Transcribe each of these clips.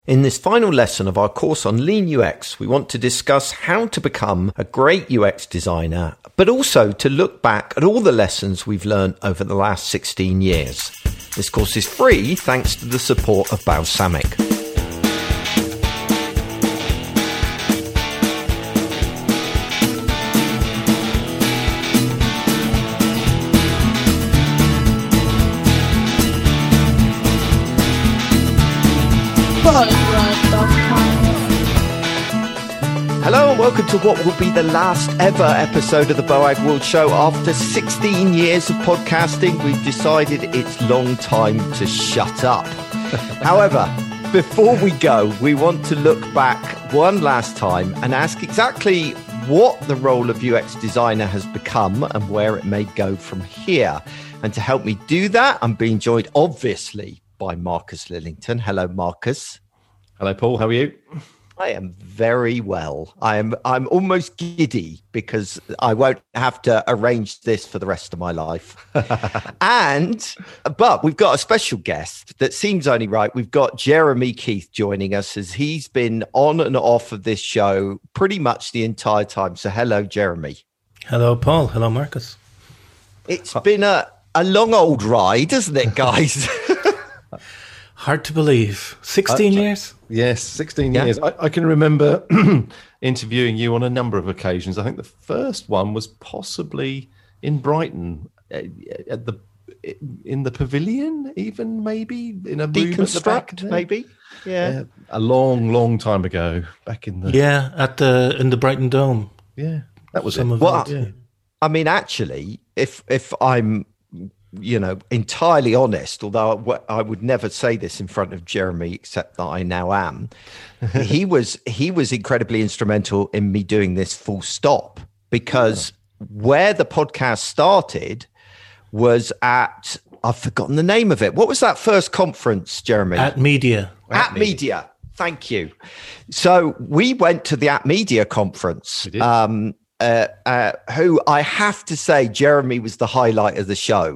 In this final lesson of our course on Lean UX, we want to discuss how to become a great UX designer, but also to look back at all the lessons we've learned over the last 16 years. This course is free thanks to the support of Balsamiq. Hello and welcome to what will be the last ever episode of the BOAG World Show. After 16 years of podcasting, we've decided it's long time to shut up. However, before we go, we want to look back one last time and ask exactly what the role of UX designer has become and where it may go from here. And to help me do that, I'm being joined, obviously, by Marcus Lillington. Hello, Marcus. Hello, Paul. How are you? I am very well. I'm almost giddy because I won't have to arrange this for the rest of my life. But we've got a special guest that seems only right. We've got Jeremy Keith joining us as he's been on and off of this show pretty much the entire time. So hello, Jeremy. Hello, Paul. Hello, Marcus. It's been a long old ride, isn't it, guys? Hard to believe. 16 years? Yes, 16 years. I can remember interviewing you on a number of occasions. I think the first one was possibly in Brighton, in the pavilion, even maybe in a room at the back, maybe. Yeah, a long time ago, back in the in the Brighton Dome. Yeah, that was some it. of well, it. Yeah. I mean, actually, if I'm entirely honest, although I would never say this in front of Jeremy, except that I now am, he was incredibly instrumental in me doing this full stop, because where the podcast started was at, I've forgotten the name of it. What was that first conference, Jeremy? At Media. At Media. Thank you. So we went to the At Media conference. We did. Who I have to say, Jeremy was the highlight of the show.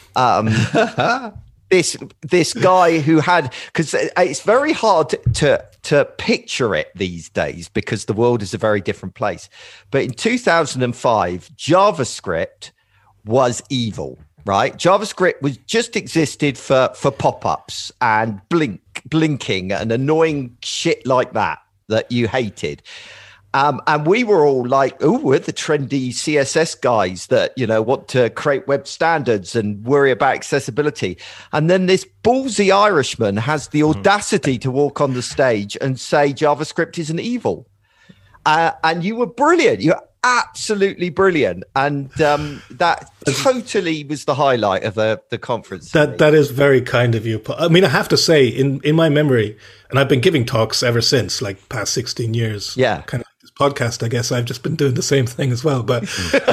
This guy who had, because it's very hard to picture it these days because the world is a very different place. But in 2005, JavaScript was evil, right? JavaScript was just existed for pop-ups and blinking and annoying shit like that you hated. And we were all like, oh, we're the trendy CSS guys that, want to create web standards and worry about accessibility. And then this ballsy Irishman has the audacity to walk on the stage and say JavaScript isn't evil. And you were brilliant. You're absolutely brilliant. And that totally was the highlight of the conference. That is very kind of you. I mean, I have to say, in my memory, and I've been giving talks ever since, like past 16 years. Yeah. Kind of podcast, I guess I've just been doing the same thing as well, but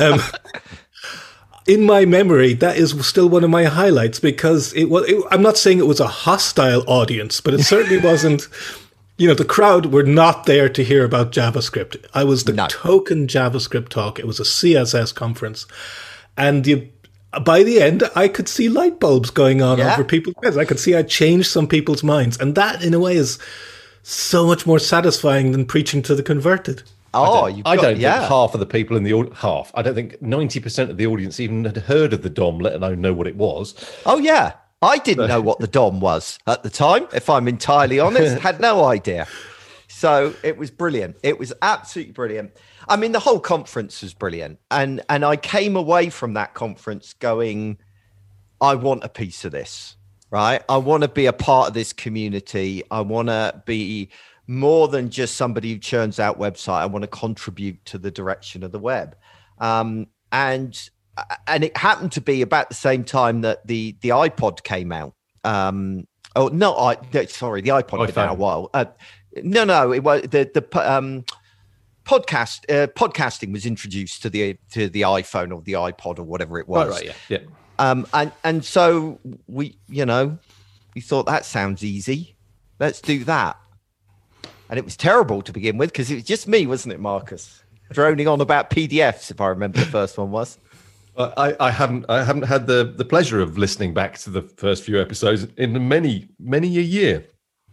in my memory that is still one of my highlights, because I'm not saying it was a hostile audience, but it certainly wasn't, the crowd were not there to hear about JavaScript. I was the token JavaScript talk. It was a CSS conference, and by the end I could see light bulbs going on over people's heads. I could see I changed some people's minds, and that in a way is so much more satisfying than preaching to the converted. I don't think half of the people in the audience, I don't think 90% of the audience even had heard of the DOM, let alone know what it was. Oh, yeah. I didn't know what the DOM was at the time, if I'm entirely honest. Had no idea. So it was brilliant. It was absolutely brilliant. I mean, the whole conference was brilliant. And I came away from that conference going, I want a piece of this. Right. I want to be a part of this community. I want to be more than just somebody who churns out website. I want to contribute to the direction of the web. And it happened to be about the same time that the iPod came out. The iPod came out a while. It was the podcasting was introduced to the iPhone or the iPod or whatever it was. Right. Yeah. And so we thought that sounds easy. Let's do that. And it was terrible to begin with because it was just me, wasn't it, Marcus? Droning on about PDFs, if I remember the first one was. I haven't had the pleasure of listening back to the first few episodes in many a year.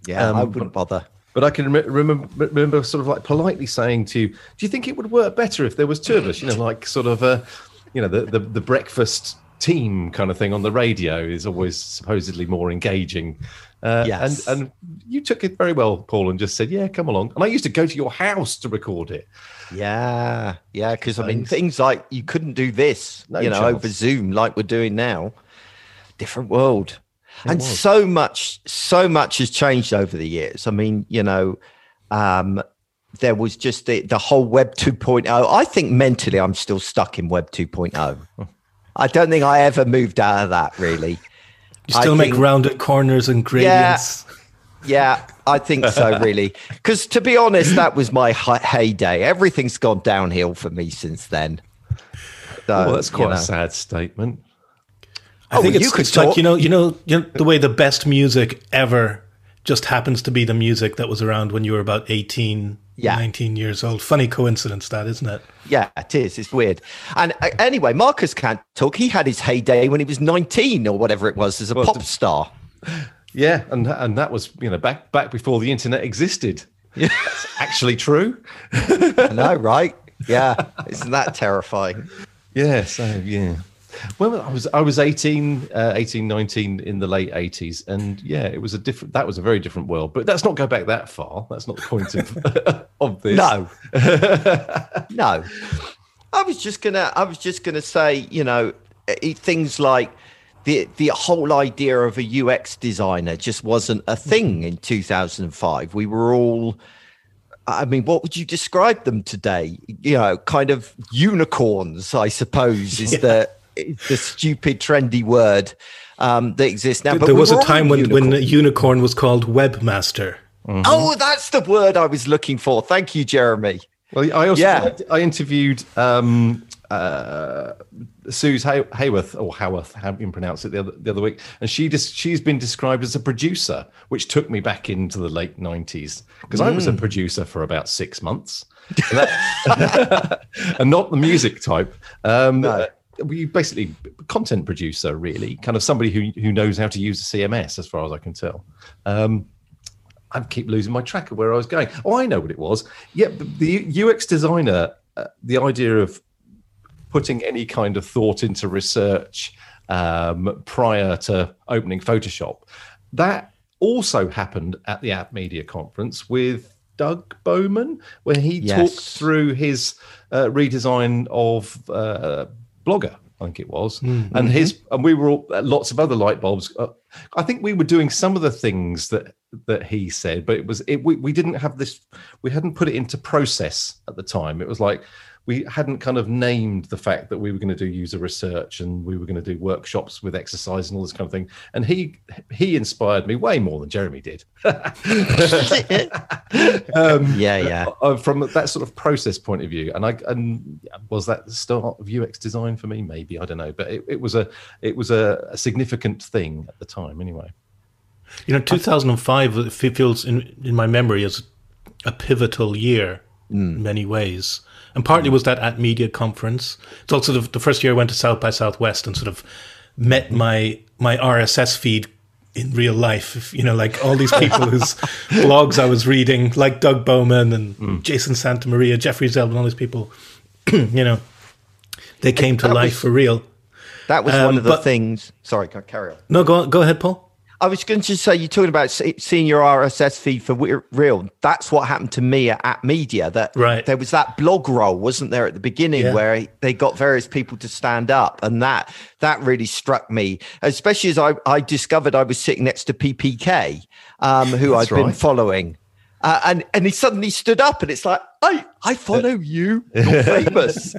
Yeah, I wouldn't bother. But I can remember sort of like politely saying to you, do you think it would work better if there was two of us? Like sort of, the breakfast team kind of thing on the radio is always supposedly more engaging. Yes. And you took it very well, Paul, and just said, yeah, come along. And I used to go to your house to record it. Yeah, because I mean, things like you couldn't do this, over Zoom like we're doing now. Different world. And so much has changed over the years. I mean, there was just the whole Web 2.0. I think mentally I'm still stuck in Web 2.0. I don't think I ever moved out of that, really. You still make rounded corners and gradients. Yeah, I think so, really. Because to be honest, that was my heyday. Everything's gone downhill for me since then. So, that's quite a sad statement. I think it's like, the way the best music ever just happens to be the music that was around when you were about 18, 19 years old. Funny coincidence, that, isn't it? Yeah, it is. It's weird. And anyway, Marcus Can't Talk. He had his heyday when he was 19 or whatever it was as a pop star. Yeah, and that was, back before the internet existed. Yeah. That's actually true. I know, right? Yeah. Isn't that terrifying? Yeah, so, yeah. Well, I was 18, 19 in the late 80s, and yeah, that was a very different world. But let's not go back that far. That's not the point of this. No. No. I was just gonna say, things like the whole idea of a UX designer just wasn't a thing in 2005. We were all, I mean, what would you describe them today? Kind of unicorns, I suppose, is the stupid, trendy word that exists now. But there was a time when a unicorn was called webmaster. Mm-hmm. Oh, that's the word I was looking for. Thank you, Jeremy. Well, I interviewed Suze Hayworth, or Howarth, how you pronounce it, the other week, and she's been described as a producer, which took me back into the late 90s, because I was a producer for about 6 months, and not the music type. No. We basically content producer, really, kind of somebody who knows how to use a CMS, as far as I can tell. I keep losing my track of where I was going. Oh, I know what it was. Yeah, the UX designer, the idea of putting any kind of thought into research prior to opening Photoshop, that also happened at the App Media Conference with Doug Bowman, where he talked through his redesign of Blogger, I think it was, and we were all lots of other light bulbs. I think we were doing some of the things that he said, but we didn't have this. We hadn't put it into process at the time. It was like we hadn't kind of named the fact that we were going to do user research and we were going to do workshops with exercise and all this kind of thing. And he inspired me way more than Jeremy did. From that sort of process point of view. And was that the start of UX design for me? Maybe, I don't know. But it was a significant thing at the time anyway. 2005 feels in my memory as a pivotal year in many ways. And partly was that at Media Conference. It's also the first year I went to South by Southwest and sort of met my RSS feed in real life. Like all these people whose blogs I was reading, like Doug Bowman and Jason Santamaria, Jeffrey Zeldin, all these people, they came to life for real. That was one of the things. Sorry, carry on. No, go ahead, Paul. I was going to say, you're talking about seeing your RSS feed for real. That's what happened to me at Media. There was that blog roll, wasn't there, at the beginning, where they got various people to stand up, and that really struck me. Especially as I discovered I was sitting next to PPK, who I'd been following, and he suddenly stood up, and it's like, I follow you. You're famous.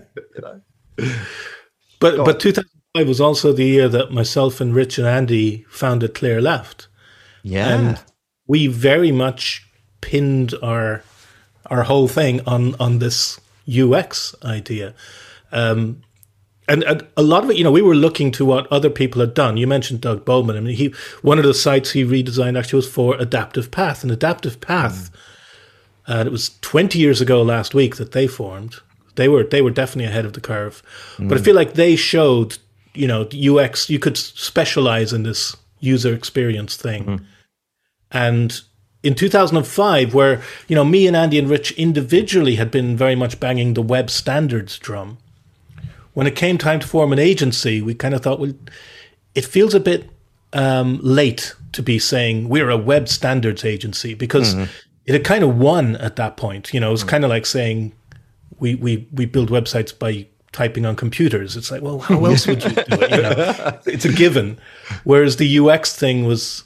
But 2005 was also the year that myself and Rich and Andy founded Clear Left. Yeah. And we very much pinned our whole thing on this UX idea. And a lot of it, we were looking to what other people had done. You mentioned Doug Bowman. I mean, one of the sites he redesigned actually was for Adaptive Path. And Adaptive Path, and it was 20 years ago last week that they formed. They were definitely ahead of the curve. But I feel like they showed, UX, you could specialize in this user experience thing. And in 2005, where, you know, me and Andy and Rich individually had been very much banging the web standards drum. When it came time to form an agency, we kind of thought, well, it feels a bit late to be saying we're a web standards agency, because it had kind of won at that point. You know, it was kind of like saying we build websites by typing on computers. It's like, well, how else would you do it? You know, it's a given. Whereas the UX thing was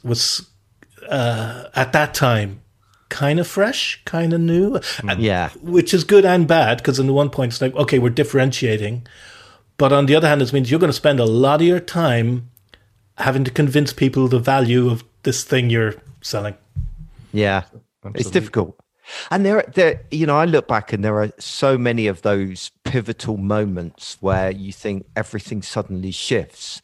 at that time kind of fresh, kind of new. And, which is good and bad, because on the one point it's like, okay, we're differentiating. But on the other hand, it means you're going to spend a lot of your time having to convince people the value of this thing you're selling. Yeah, absolutely. It's difficult. And there, you know, I look back and there are so many of those pivotal moments where you think everything suddenly shifts.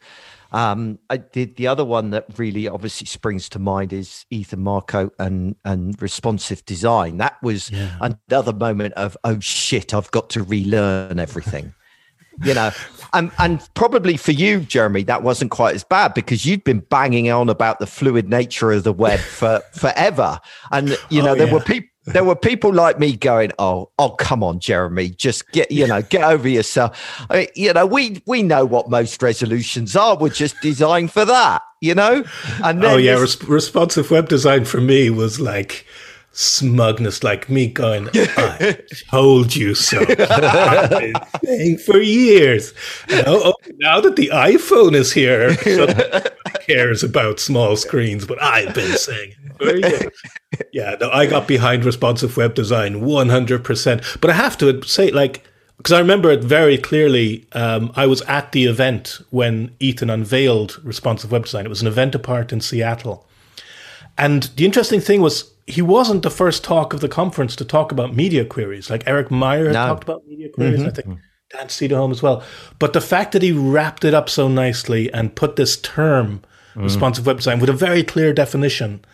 The other one that really obviously springs to mind is Ethan Marco and responsive design. That was another moment of, oh shit, I've got to relearn everything. You know, and probably for you, Jeremy, that wasn't quite as bad, because you'd been banging on about the fluid nature of the web for forever. And, you know, there were people like me going, oh, come on, Jeremy, just get over yourself. I mean, you know, we know what most resolutions are. We're just designed for that, you know? And then responsive web design for me was like smugness, like me going, I told you so. I've been saying for years. You know, now that the iPhone is here, nobody cares about small screens, but I've been saying it for years. Yeah, no, I got behind responsive web design 100%. But I have to say, like, because I remember it very clearly, I was at the event when Ethan unveiled responsive web design. It was an event apart in Seattle. And the interesting thing was, he wasn't the first talk of the conference to talk about media queries. Like Eric Meyer had talked about media queries, and I think Dan Cederholm as well. But the fact that he wrapped it up so nicely and put this term, responsive web design, with a very clear definition,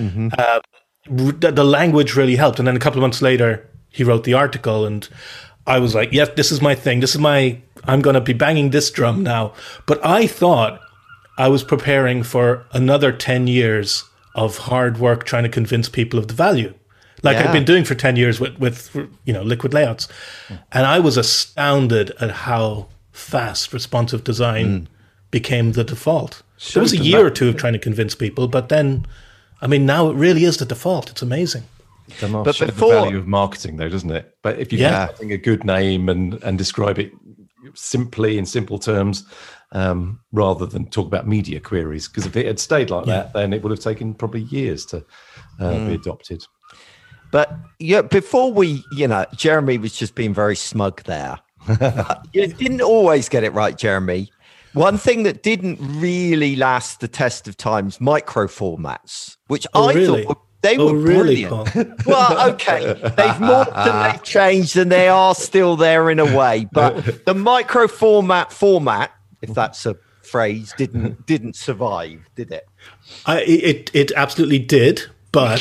the language really helped. And then a couple of months later, he wrote the article, and I was like, yes, this is my thing. I'm going to be banging this drum now. But I thought I was preparing for another 10 years of hard work trying to convince people of the value, like I'd been doing for 10 years with you know, Liquid Layouts. And I was astounded at how fast responsive design became the default. There was a year or two of trying to convince people, but then, I mean, now it really is the default. It's amazing. But before, the value of marketing, though, doesn't it? But if you can think a good name and describe it simply in simple terms, rather than talk about media queries, because if it had stayed like that, then it would have taken probably years to be adopted. But before Jeremy was just being very smug there. You didn't always get it right, Jeremy. One thing that didn't really last the test of time's micro formats, which thought they were brilliant. Really, well, okay, they've morphed and they've changed, and they are still there in a way. But the micro format, if that's a phrase, didn't survive, did it? It absolutely did, but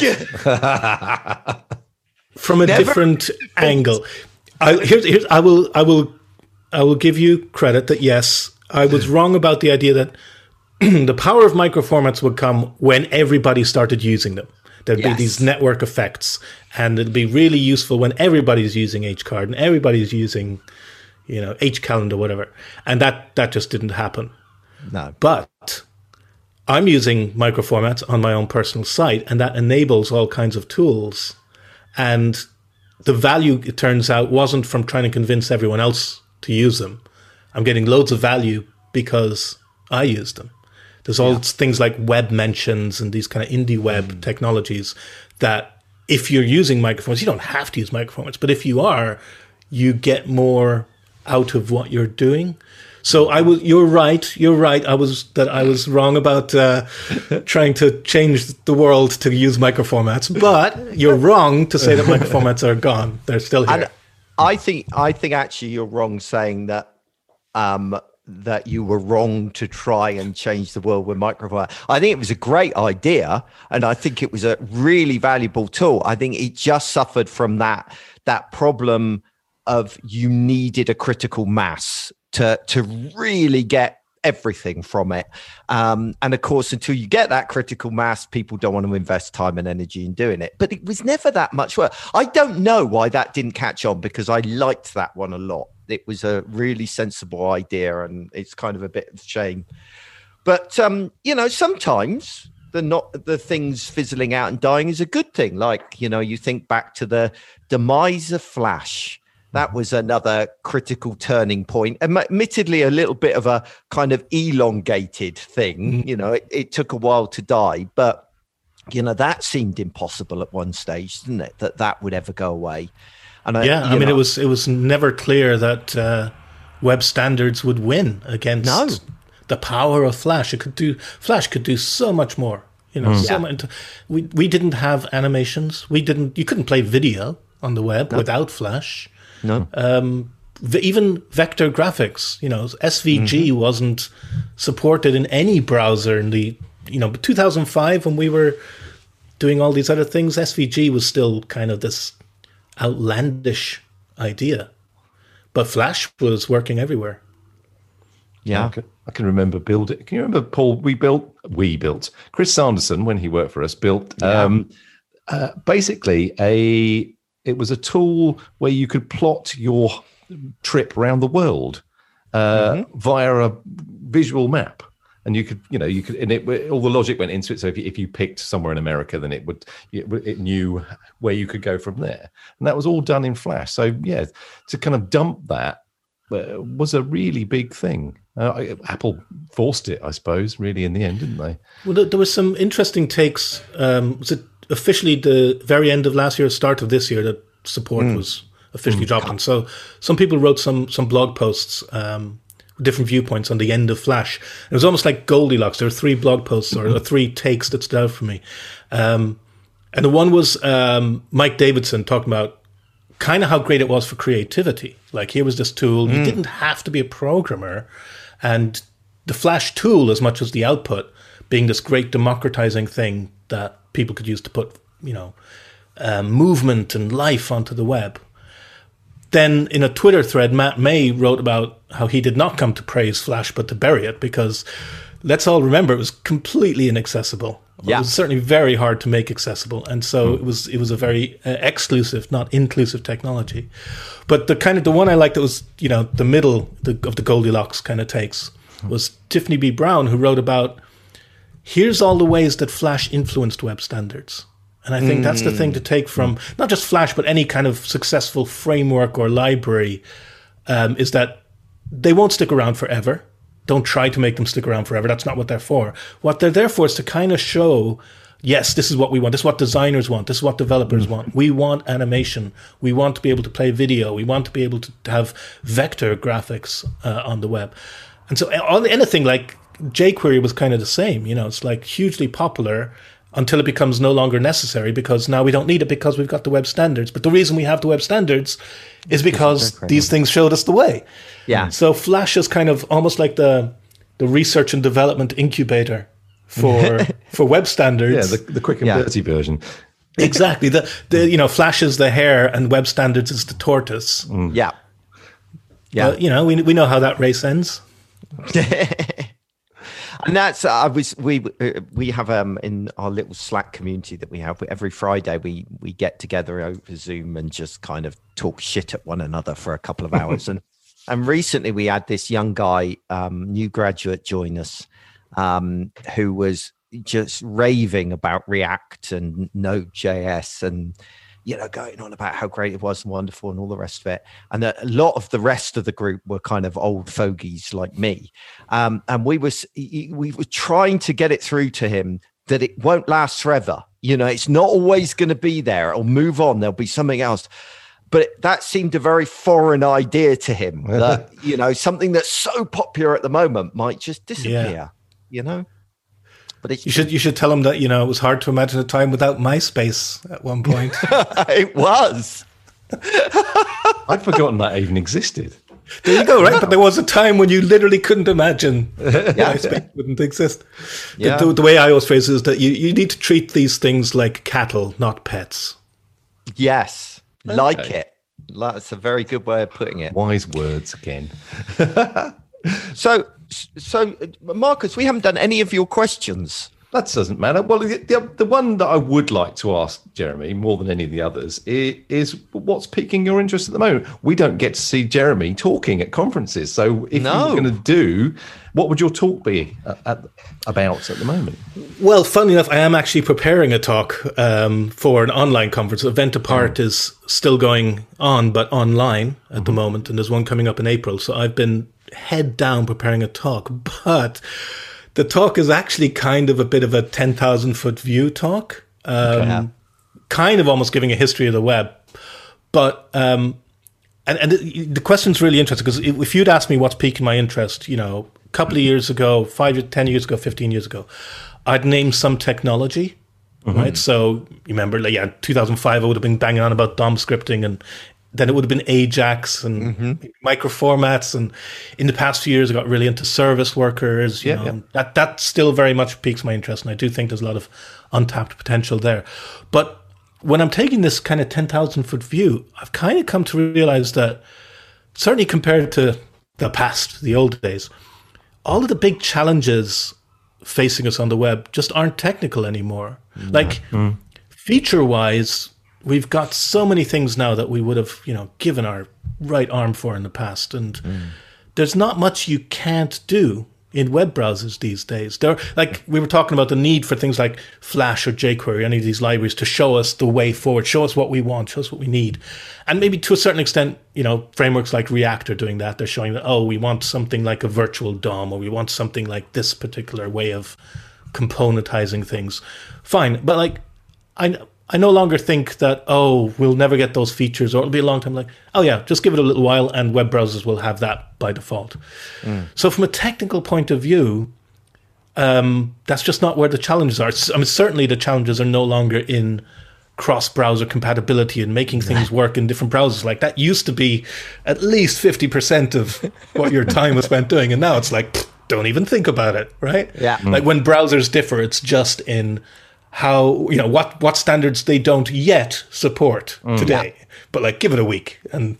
from a different angle. I will give you credit that yes, I was wrong about the idea that the power of microformats would come when everybody started using them. There'd be these network effects, and it'd be really useful when everybody's using HCard and everybody's using, you know, HCalendar, whatever. And that just didn't happen. No. But I'm using microformats on my own personal site, and that enables all kinds of tools. And the value, it turns out, wasn't from trying to convince everyone else to use them. I'm getting loads of value because I use them. There's all things like web mentions and these kind of indie web technologies that if you're using microformats, you don't have to use microformats, but if you are, you get more out of what you're doing. So you're right. I was wrong about trying to change the world to use microformats, but you're wrong to say that microformats are gone. They're still here. And I think actually you're wrong saying that that you were wrong to try and change the world with microformat. I think it was a great idea, and I think it was a really valuable tool. I think it just suffered from that problem of you needed a critical mass to really get everything from it. And of course, until you get that critical mass, people don't want to invest time and energy in doing it. But it was never that much work. I don't know why that didn't catch on, because I liked that one a lot. It was a really sensible idea, and it's kind of a bit of a shame. But, you know, sometimes the things fizzling out and dying is a good thing. Like, you know, you think back to the demise of Flash. That was another critical turning point. Admittedly, a little bit of a kind of elongated thing. You know, it took a while to die, but, you know, that seemed impossible at one stage, didn't it? That would ever go away. And I mean, it was never clear that web standards would win against the power of Flash. Flash could do so much more. You know, so much. We didn't have animations. You couldn't play video on the web without Flash. No. Even vector graphics, you know, SVG wasn't supported in any browser in the, you know, 2005 when we were doing all these other things. SVG was still kind of this outlandish idea, but Flash was working everywhere. Yeah, I can remember building. Can you remember, Paul? We built. Chris Sanderson, when he worked for us, built basically It was a tool where you could plot your trip around the world via a visual map, and you could, and all the logic went into it. So if you picked somewhere in America, then it knew where you could go from there, and that was all done in Flash. So yeah, to kind of dump that was a really big thing. Apple forced it, I suppose, really in the end, didn't they? Well, there was some interesting takes. Was it officially the very end of last year, start of this year, that support was officially dropped? And so some people wrote some blog posts, different viewpoints on the end of Flash. It was almost like Goldilocks. There were 3 blog posts or 3 takes that stood out for me. And the one was Mike Davidson talking about kind of how great it was for creativity. Like, here was this tool. You didn't have to be a programmer. And the Flash tool, as much as the output, being this great democratizing thing that people could use to put, movement and life onto the web. Then in a Twitter thread, Matt May wrote about how he did not come to praise Flash, but to bury it, because let's all remember it was completely inaccessible. Yeah. It was certainly very hard to make accessible. And so it was a very exclusive, not inclusive technology. But the one I liked that was, the middle of the Goldilocks kind of takes was Tiffany B. Brown, who wrote about, here's all the ways that Flash influenced web standards. And I think that's the thing to take from not just Flash, but any kind of successful framework or library, is that they won't stick around forever. Don't try to make them stick around forever. That's not what they're for. What they're there for is to kind of show, yes, this is what we want. This is what designers want. This is what developers want. We want animation. We want to be able to play video. We want to be able to have vector graphics on the web. And so on anything like jQuery was kind of the same. It's like hugely popular until it becomes no longer necessary, because now we don't need it because we've got the web standards. But the reason we have the web standards is because these things showed us the way. Yeah. So Flash is kind of almost like the research and development incubator for web standards. Yeah, the quick and dirty version. Exactly. The Flash is the hare and web standards is the tortoise. Yeah. Yeah. But, we know how that race ends. And that's we have in our little Slack community that we have, every Friday we get together over Zoom and just kind of talk shit at one another for a couple of hours. and recently we had this young guy, new graduate, join us, who was just raving about React and Node.js and going on about how great it was and wonderful and all the rest of it. And a lot of the rest of the group were kind of old fogies like me. And we were trying to get it through to him that it won't last forever. It's not always going to be there. It'll move on. There'll be something else. But that seemed a very foreign idea to him, that, something that's so popular at the moment might just disappear, But you should tell him that, it was hard to imagine a time without MySpace at one point. It was. I'd forgotten that even existed. There you go, right? But there was a time when you literally couldn't imagine MySpace wouldn't exist. Yeah. The way I always phrase it is that you need to treat these things like cattle, not pets. Yes, like it. That's a very good way of putting it. Wise words again. So, Marcus, we haven't done any of your questions. That doesn't matter. Well, the one that I would like to ask Jeremy more than any of the others is what's piquing your interest at the moment? We don't get to see Jeremy talking at conferences. So if you were going to do, what would your talk be about at the moment? Well, funny enough, I am actually preparing a talk for an online conference. Event Apart is still going on, but online at the moment. And there's one coming up in April. So I've been head down preparing a talk. But the talk is actually kind of a bit of a 10,000 foot view talk, kind of almost giving a history of the web. But and the question's really interesting because if you'd asked me what's piquing my interest, a couple of years ago, 5, 10 years ago, 15 years ago, I'd name some technology, right? So you remember, 2005, I would have been banging on about DOM scripting, and then it would have been Ajax and microformats. And in the past few years, I got really into service workers. That still very much piques my interest. And I do think there's a lot of untapped potential there. But when I'm taking this kind of 10,000 foot view, I've kind of come to realize that certainly compared to the past, the old days, all of the big challenges facing us on the web just aren't technical anymore. Feature-wise, we've got so many things now that we would have, given our right arm for in the past. And there's not much you can't do in web browsers these days. We were talking about the need for things like Flash or jQuery, any of these libraries to show us the way forward, show us what we want, show us what we need. And maybe to a certain extent, frameworks like React are doing that. They're showing that, we want something like a virtual DOM, or we want something like this particular way of componentizing things. Fine. But I no longer think that, we'll never get those features, or it'll be a long time. Just give it a little while and web browsers will have that by default. So from a technical point of view, that's just not where the challenges are. Certainly the challenges are no longer in cross-browser compatibility and making things work in different browsers. Like that used to be at least 50% of what your time was spent doing. And now it's don't even think about it, right? Yeah. When browsers differ, it's just in how, what standards they don't yet support today. But give it a week and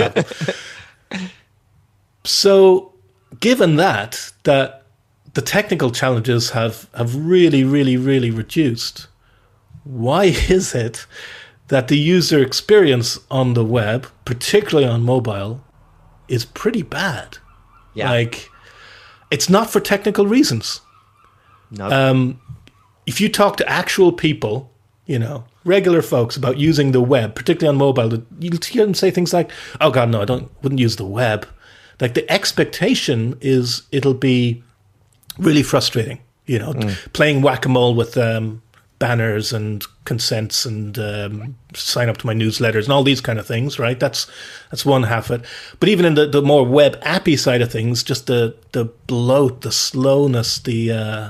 So given that the technical challenges have really, really, really reduced, why is it that the user experience on the web, particularly on mobile, is pretty bad? Yeah. It's not for technical reasons. No. If you talk to actual people, regular folks about using the web, particularly on mobile, you'll hear them say things like, "Oh God, no, wouldn't use the web." The expectation is it'll be really frustrating, playing whack-a-mole with banners and consents and sign up to my newsletters and all these kind of things, right? That's one half of it. But even in the more web appy side of things, just the bloat, the slowness, the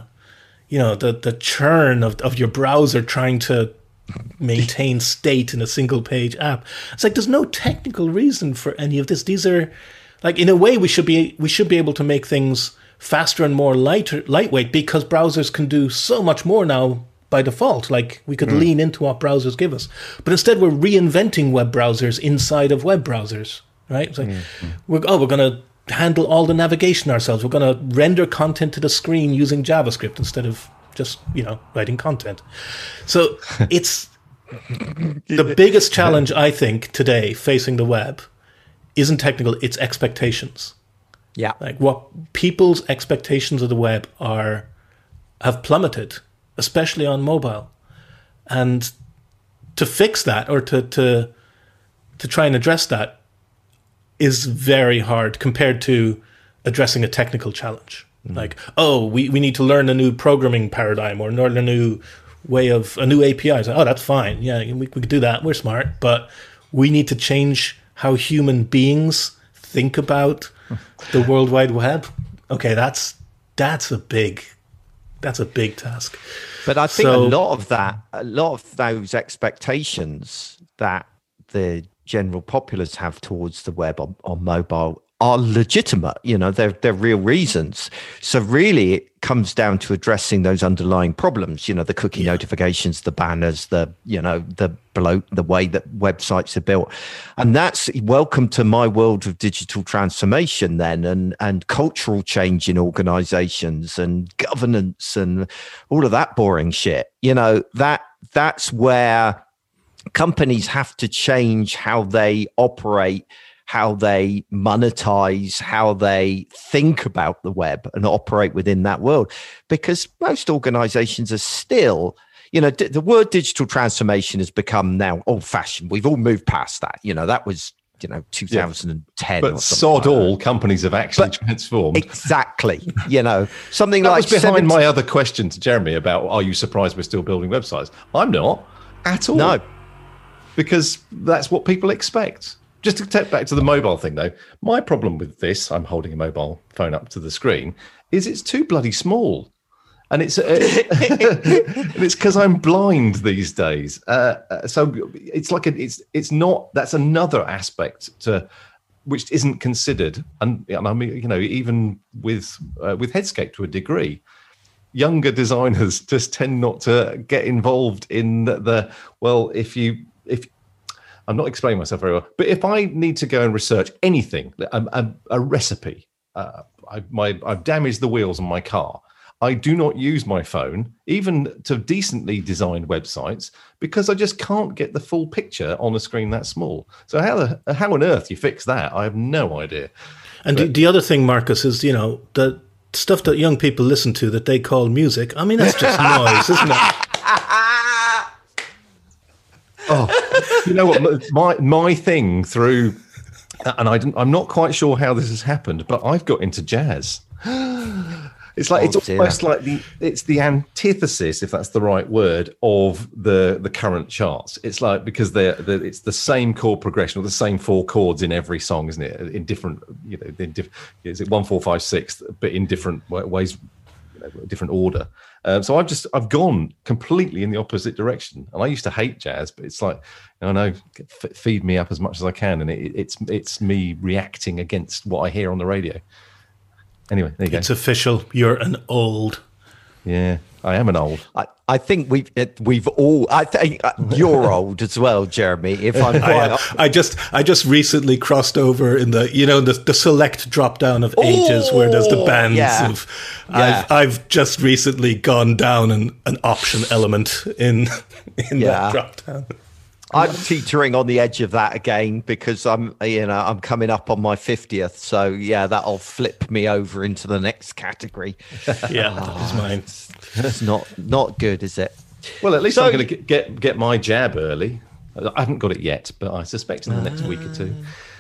churn of your browser trying to maintain state in a single page app. It's there's no technical reason for any of this. These are in a way we should be able to make things faster and more lightweight because browsers can do so much more now by default. We could lean into what browsers give us. But instead we're reinventing web browsers inside of web browsers, right? It's we're going to handle all the navigation ourselves. We're going to render content to the screen using JavaScript instead of just, writing content. So it's the biggest challenge, I think, today facing the web isn't technical, it's expectations. Yeah. What people's expectations of the web have plummeted, especially on mobile. And to fix that or to try and address that is very hard compared to addressing a technical challenge. We need to learn a new programming paradigm or learn a new API. That's fine. Yeah, we could do that. We're smart. But we need to change how human beings think about the World Wide Web. Okay, that's a big task. But I think a lot of those expectations that the general populace have towards the web on mobile are legitimate. They're real reasons. So really, it comes down to addressing those underlying problems. The cookie notifications, the banners, the bloat, the way that websites are built, and that's welcome to my world of digital transformation. Then and cultural change in organizations and governance and all of that boring shit. That's where companies have to change how they operate, how they monetize, how they think about the web and operate within that world. Because most organizations are still, the word digital transformation has become now old fashioned. We've all moved past that. That was, 2010. But sod all, companies have actually transformed. Exactly. Something that like was behind my other question to Jeremy about, are you surprised we're still building websites? I'm not at all. No. Because that's what people expect. Just to take back to the mobile thing, though, my problem with this, I'm holding a mobile phone up to the screen, is it's too bloody small. And it's because I'm blind these days. So it's like it's not. That's another aspect to which isn't considered. And I mean, even with Headscape to a degree, younger designers just tend not to get involved in the if I'm not explaining myself very well, but if I need to go and research anything, a recipe, I've damaged the wheels on my car, I do not use my phone, even to decently designed websites, because I just can't get the full picture on a screen that small. So how on earth you fix that? I have no idea. And the other thing, Marcus, is, the stuff that young people listen to that they call music. I mean, that's just noise, isn't it? Oh, you know what? My thing through, and I'm not quite sure how this has happened, but I've got into jazz. It's like it's almost like it's the antithesis, if that's the right word, of the current charts. It's like because it's the same chord progression or the same four chords in every song, isn't it? In different, is it 1, 4, 5, 6, but in different ways, different order. So I've gone completely in the opposite direction. And I used to hate jazz, but it's like, feed me up as much as I can, and it's me reacting against what I hear on the radio. Anyway, there you go. It's official. You're an old. Yeah, I am an old. I think we've all. I think you're old as well, Jeremy. If I'm quite, I just recently crossed over in the select drop down of ages where there's the bands of. Yeah. I've just recently gone down an option element in that drop down. I'm teetering on the edge of that again because I'm coming up on my 50th. So that'll flip me over into the next category. Yeah, that is mine. It's not good, is it? Well, at least I'm going to get my jab early. I haven't got it yet, but I suspect in the next week or two.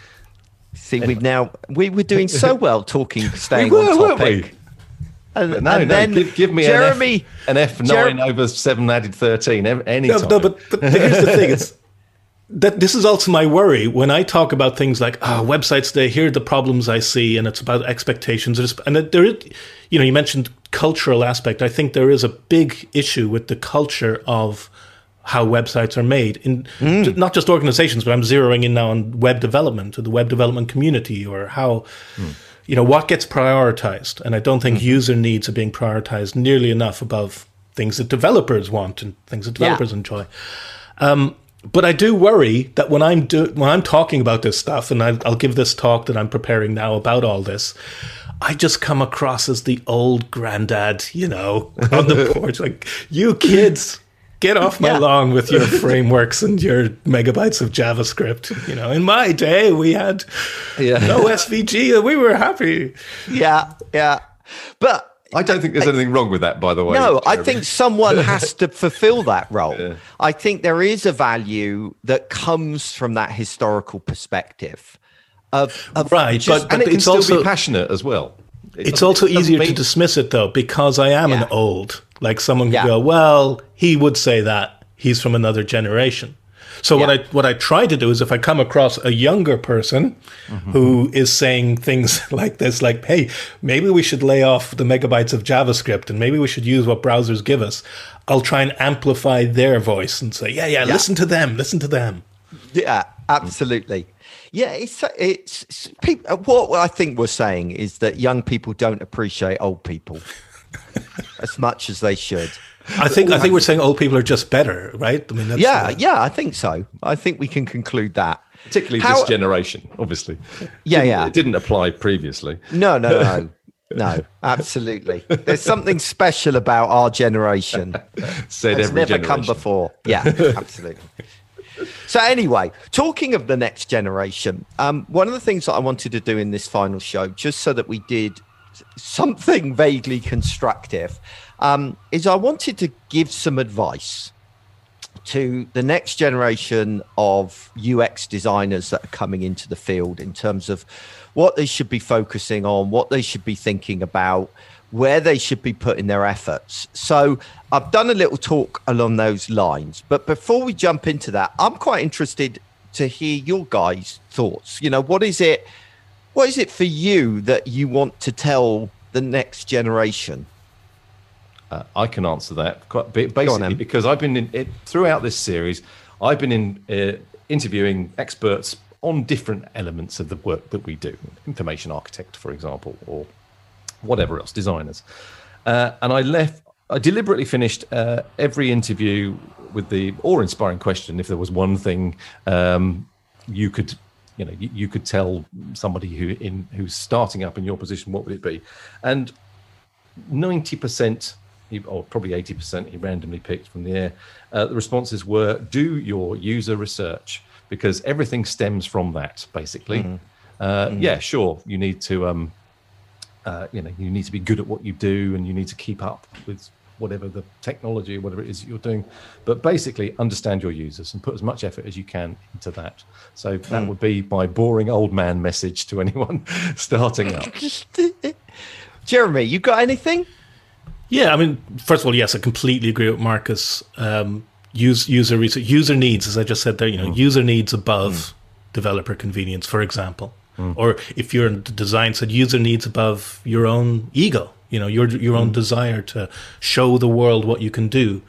See, we were doing so well staying on topic. Weren't we? And then give me Jeremy, an F9 over 7 added 13 any time. No, but here's the thing: it's that this is also my worry when I talk about things like websites. Here are the problems I see, and it's about expectations. And there is, you mentioned cultural aspect. I think there is a big issue with the culture of how websites are made in not just organizations, but I'm zeroing in now on web development or the web development community, or how. What gets prioritized. And I don't think user needs are being prioritized nearly enough above things that developers want and things that developers enjoy. But I do worry that when I'm talking about this stuff, and I'll give this talk that I'm preparing now about all this, I just come across as the old granddad, on the porch, like, you kids, get off my lawn with your frameworks and your megabytes of JavaScript. In my day, we had no SVG and we were happy. Yeah. But I don't think there's anything wrong with that, by the way. No, I think someone has to fulfill that role. Yeah. I think there is a value that comes from that historical perspective. Right, but it can still be passionate as well. It's also easier to dismiss it, though, because I am an old. Like someone could go, well, he would say that. He's from another generation. So what I try to do is if I come across a younger person who is saying things like this, like, hey, maybe we should lay off the megabytes of JavaScript and maybe we should use what browsers give us, I'll try and amplify their voice and say, listen to them. Yeah. Absolutely. Yeah, it's people. What I think we're saying is that young people don't appreciate old people as much as they should. I think we're saying old people are just better, right? I mean, I think so. I think we can conclude that. Particularly this generation, obviously. It didn't apply previously. No, absolutely. There's something special about our generation. Said it's every never generation. come before. Yeah, absolutely. So anyway, talking of the next generation, one of the things that I wanted to do in this final show, just so that we did something vaguely constructive, is I wanted to give some advice to the next generation of UX designers that are coming into the field in terms of what they should be focusing on, what they should be thinking about, where they should be putting their efforts. So I've done a little talk along those lines. But before we jump into that, I'm quite interested to hear your guys' thoughts. You know, what is it for you that you want to tell the next generation? I can answer that quite basically because I've been throughout this series. I've been interviewing experts on different elements of the work that we do, information architect, for example, or whatever else, designers. And I deliberately finished every interview with the awe-inspiring question: if there was one thing you could tell somebody who's starting up in your position, what would it be? And 90%. Or probably 80%, he randomly picked from the air. The responses were, do your user research, because everything stems from that, basically. Yeah, sure, you need to, you need to be good at what you do, and you need to keep up with whatever the technology or whatever it is you're doing. But basically, understand your users and put as much effort as you can into that. So that would be my boring old man message to anyone starting up. Jeremy, you got anything? Yeah, I mean, first of all, yes, I completely agree with Marcus. User research, user needs, as I just said there, user needs above developer convenience, for example. Or if you're in the design side, user needs above your own ego, your own desire to show the world what you can do.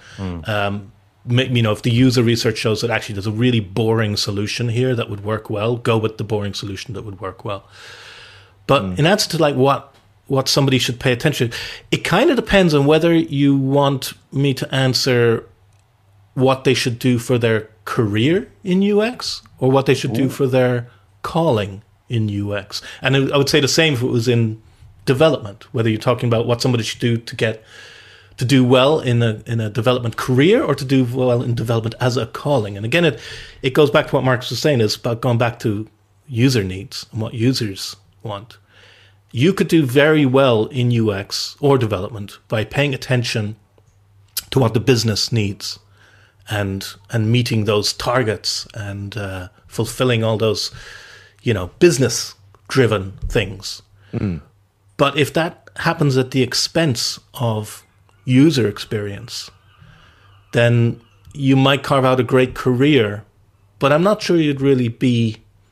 If the user research shows that actually there's a really boring solution here that would work well, go with the boring solution that would work well. But in answer to what somebody should pay attention to, it kind of depends on whether you want me to answer what they should do for their career in UX or what they should do for their calling in UX. And I would say the same if it was in development, whether you're talking about what somebody should do to do well in a development career or to do well in development as a calling. And again, it goes back to what Marcus was saying, is about going back to user needs and what users want. You could do very well in UX or development by paying attention to what the business needs and meeting those targets and fulfilling all those, business-driven things. But if that happens at the expense of user experience, then you might carve out a great career, but I'm not sure you'd really be,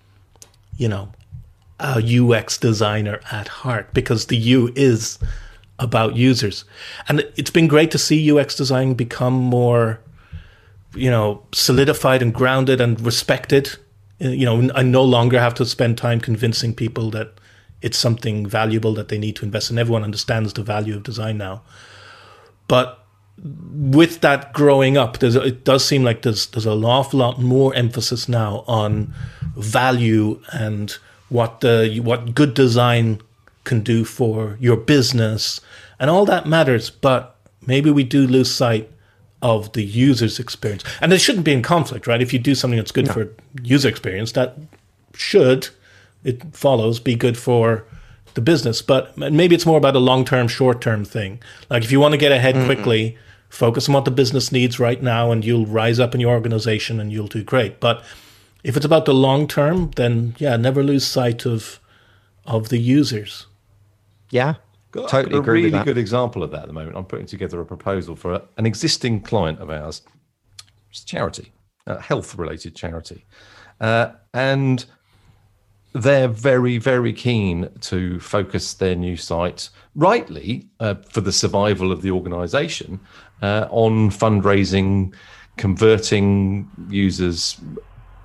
a UX designer at heart, because the U is about users. And it's been great to see UX design become more, solidified and grounded and respected. I no longer have to spend time convincing people that it's something valuable that they need to invest in. Everyone understands the value of design now. But with that growing up, it does seem like there's an awful lot more emphasis now on value and what good design can do for your business, and all that matters. But maybe we do lose sight of the user's experience, and it shouldn't be in conflict, right? If you do something that's good for user experience, that should, it follows, be good for the business. But maybe it's more about a long-term, short-term thing. Like if you want to get ahead quickly, focus on what the business needs right now, and you'll rise up in your organization and you'll do great. But if it's about the long term, then never lose sight of the users. Yeah, totally agree with that. A really good example of that at the moment. I'm putting together a proposal for an existing client of ours. It's a charity, a health-related charity, and they're very, very keen to focus their new site, rightly, for the survival of the organisation, on fundraising, converting users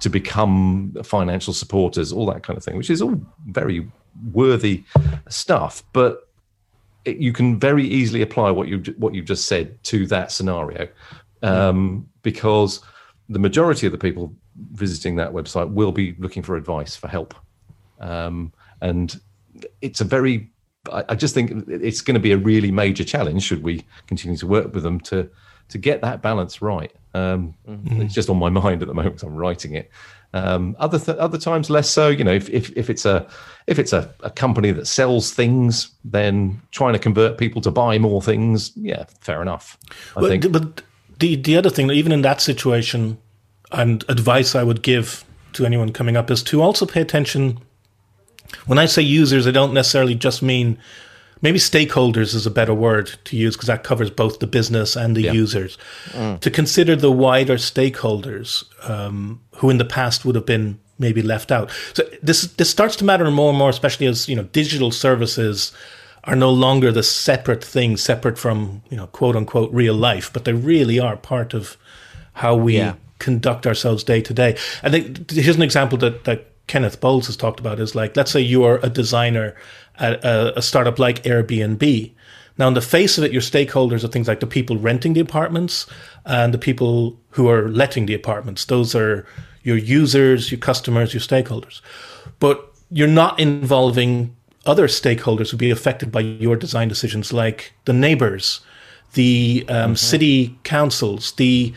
to become financial supporters, all that kind of thing, which is all very worthy stuff. But you can very easily apply what you just said to that scenario, because the majority of the people visiting that website will be looking for advice, for help, and it's I just think it's going to be a really major challenge should we continue to work with them to get that balance right. It's just on my mind at the moment 'cause I'm writing it. Other times less so. If it's a company that sells things, then trying to convert people to buy more things, yeah, fair enough. I think. But the other thing, even in that situation, and advice I would give to anyone coming up is to also pay attention. When I say users, I don't necessarily just mean, maybe stakeholders is a better word to use because that covers both the business and the users. To consider the wider stakeholders who in the past would have been maybe left out. So this starts to matter more and more, especially as digital services are no longer the separate thing, separate from quote unquote real life, but they really are part of how we conduct ourselves day to day. I think here's an example that Kenneth Bowles has talked about is like, let's say you are a designer at a startup like Airbnb. Now, on the face of it, your stakeholders are things like the people renting the apartments and the people who are letting the apartments. Those are your users, your customers, your stakeholders. But you're not involving other stakeholders who would be affected by your design decisions, like the neighbors, the city councils,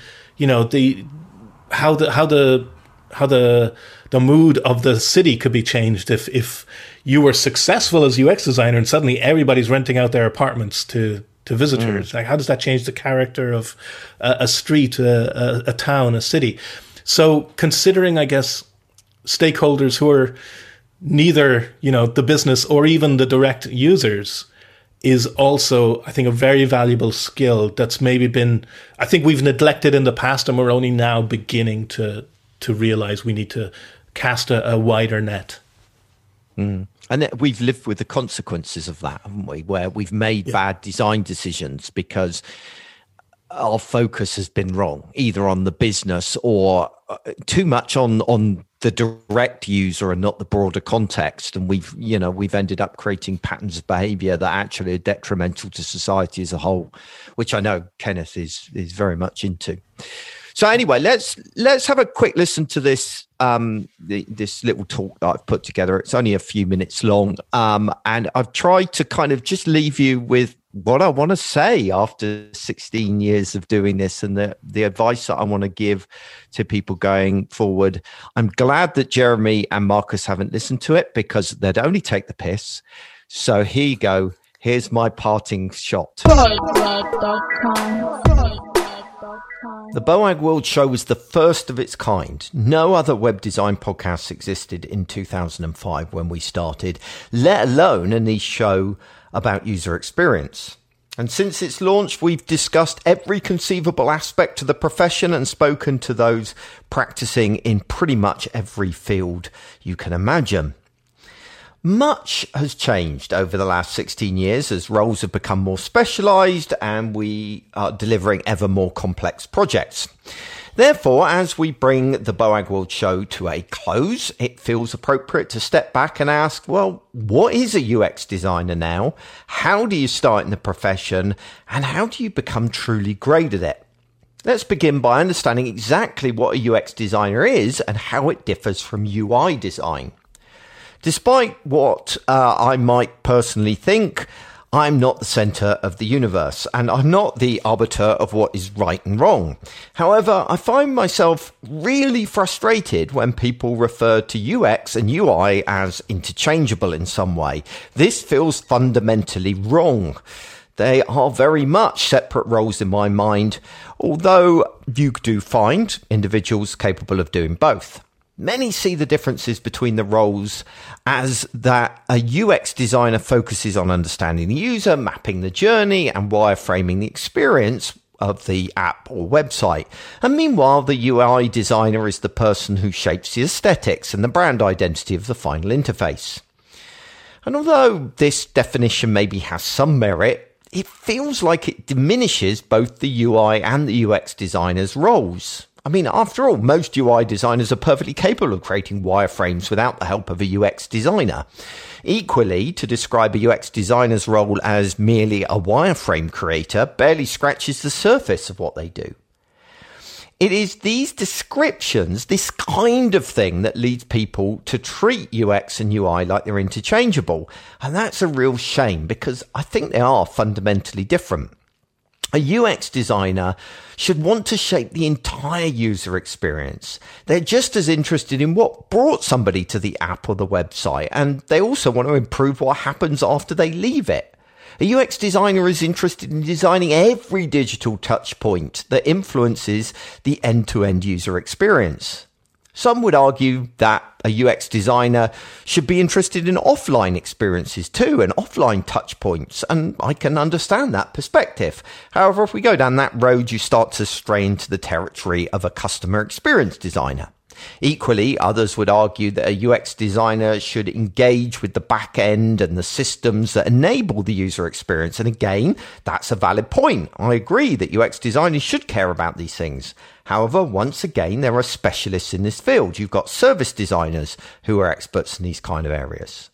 how the mood of the city could be changed if you were successful as UX designer and suddenly everybody's renting out their apartments to visitors. Like, how does that change the character of a street, a town, a city? So considering, I guess, stakeholders who are neither, the business or even the direct users is also, I think, a very valuable skill that's maybe been, I think we've neglected in the past, and we're only now beginning to realize we need to cast a wider net. And we've lived with the consequences of that, haven't we? Where we've made bad design decisions because our focus has been wrong, either on the business or too much on the direct user and not the broader context. And we've ended up creating patterns of behavior that actually are detrimental to society as a whole, which I know Kenneth is very much into. So anyway, let's have a quick listen to this this little talk that I've put together. It's only a few minutes long, and I've tried to kind of just leave you with what I want to say after 16 years of doing this and the advice that I want to give to people going forward. I'm glad that Jeremy and Marcus haven't listened to it because they'd only take the piss. So here you go. Here's my parting shot. The BOAG World Show was the first of its kind. No other web design podcasts existed in 2005 when we started, let alone a niche show about user experience. And since its launch, we've discussed every conceivable aspect of the profession and spoken to those practicing in pretty much every field you can imagine. Much has changed over the last 16 years as roles have become more specialised and we are delivering ever more complex projects. Therefore, as we bring the BOAG World Show to a close, it feels appropriate to step back and ask, well, what is a UX designer now? How do you start in the profession? And how do you become truly great at it? Let's begin by understanding exactly what a UX designer is and how it differs from UI design. Despite what I might personally think, I'm not the centre of the universe, and I'm not the arbiter of what is right and wrong. However, I find myself really frustrated when people refer to UX and UI as interchangeable in some way. This feels fundamentally wrong. They are very much separate roles in my mind, although you do find individuals capable of doing both. Many see the differences between the roles as that a UX designer focuses on understanding the user, mapping the journey, and wireframing the experience of the app or website. And meanwhile, the UI designer is the person who shapes the aesthetics and the brand identity of the final interface. And although this definition maybe has some merit, it feels like it diminishes both the UI and the UX designer's roles. I mean, after all, most UI designers are perfectly capable of creating wireframes without the help of a UX designer. Equally, to describe a UX designer's role as merely a wireframe creator barely scratches the surface of what they do. It is these descriptions, this kind of thing, that leads people to treat UX and UI like they're interchangeable. And that's a real shame, because I think they are fundamentally different. A UX designer should want to shape the entire user experience. They're just as interested in what brought somebody to the app or the website, and they also want to improve what happens after they leave it. A UX designer is interested in designing every digital touch point that influences the end-to-end user experience. Some would argue that a UX designer should be interested in offline experiences too, and offline touch points, and I can understand that perspective. However, if we go down that road, you start to stray into the territory of a customer experience designer. Equally, others would argue that a UX designer should engage with the back end and the systems that enable the user experience. And again, that's a valid point. I agree that UX designers should care about these things. However, once again, there are specialists in this field. You've got service designers who are experts in these kind of areas.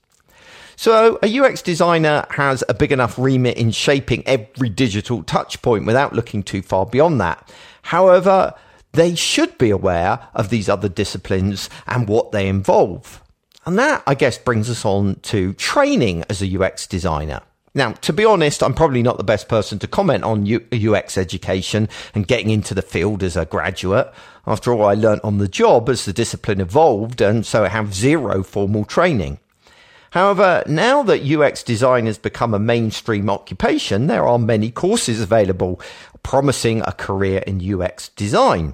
So a UX designer has a big enough remit in shaping every digital touch point without looking too far beyond that. However, they should be aware of these other disciplines and what they involve. And that, I guess, brings us on to training as a UX designer. Now, to be honest, I'm probably not the best person to comment on UX education and getting into the field as a graduate. After all, I learnt on the job as the discipline evolved, and so I have zero formal training. However, now that UX design has become a mainstream occupation, there are many courses available promising a career in UX design.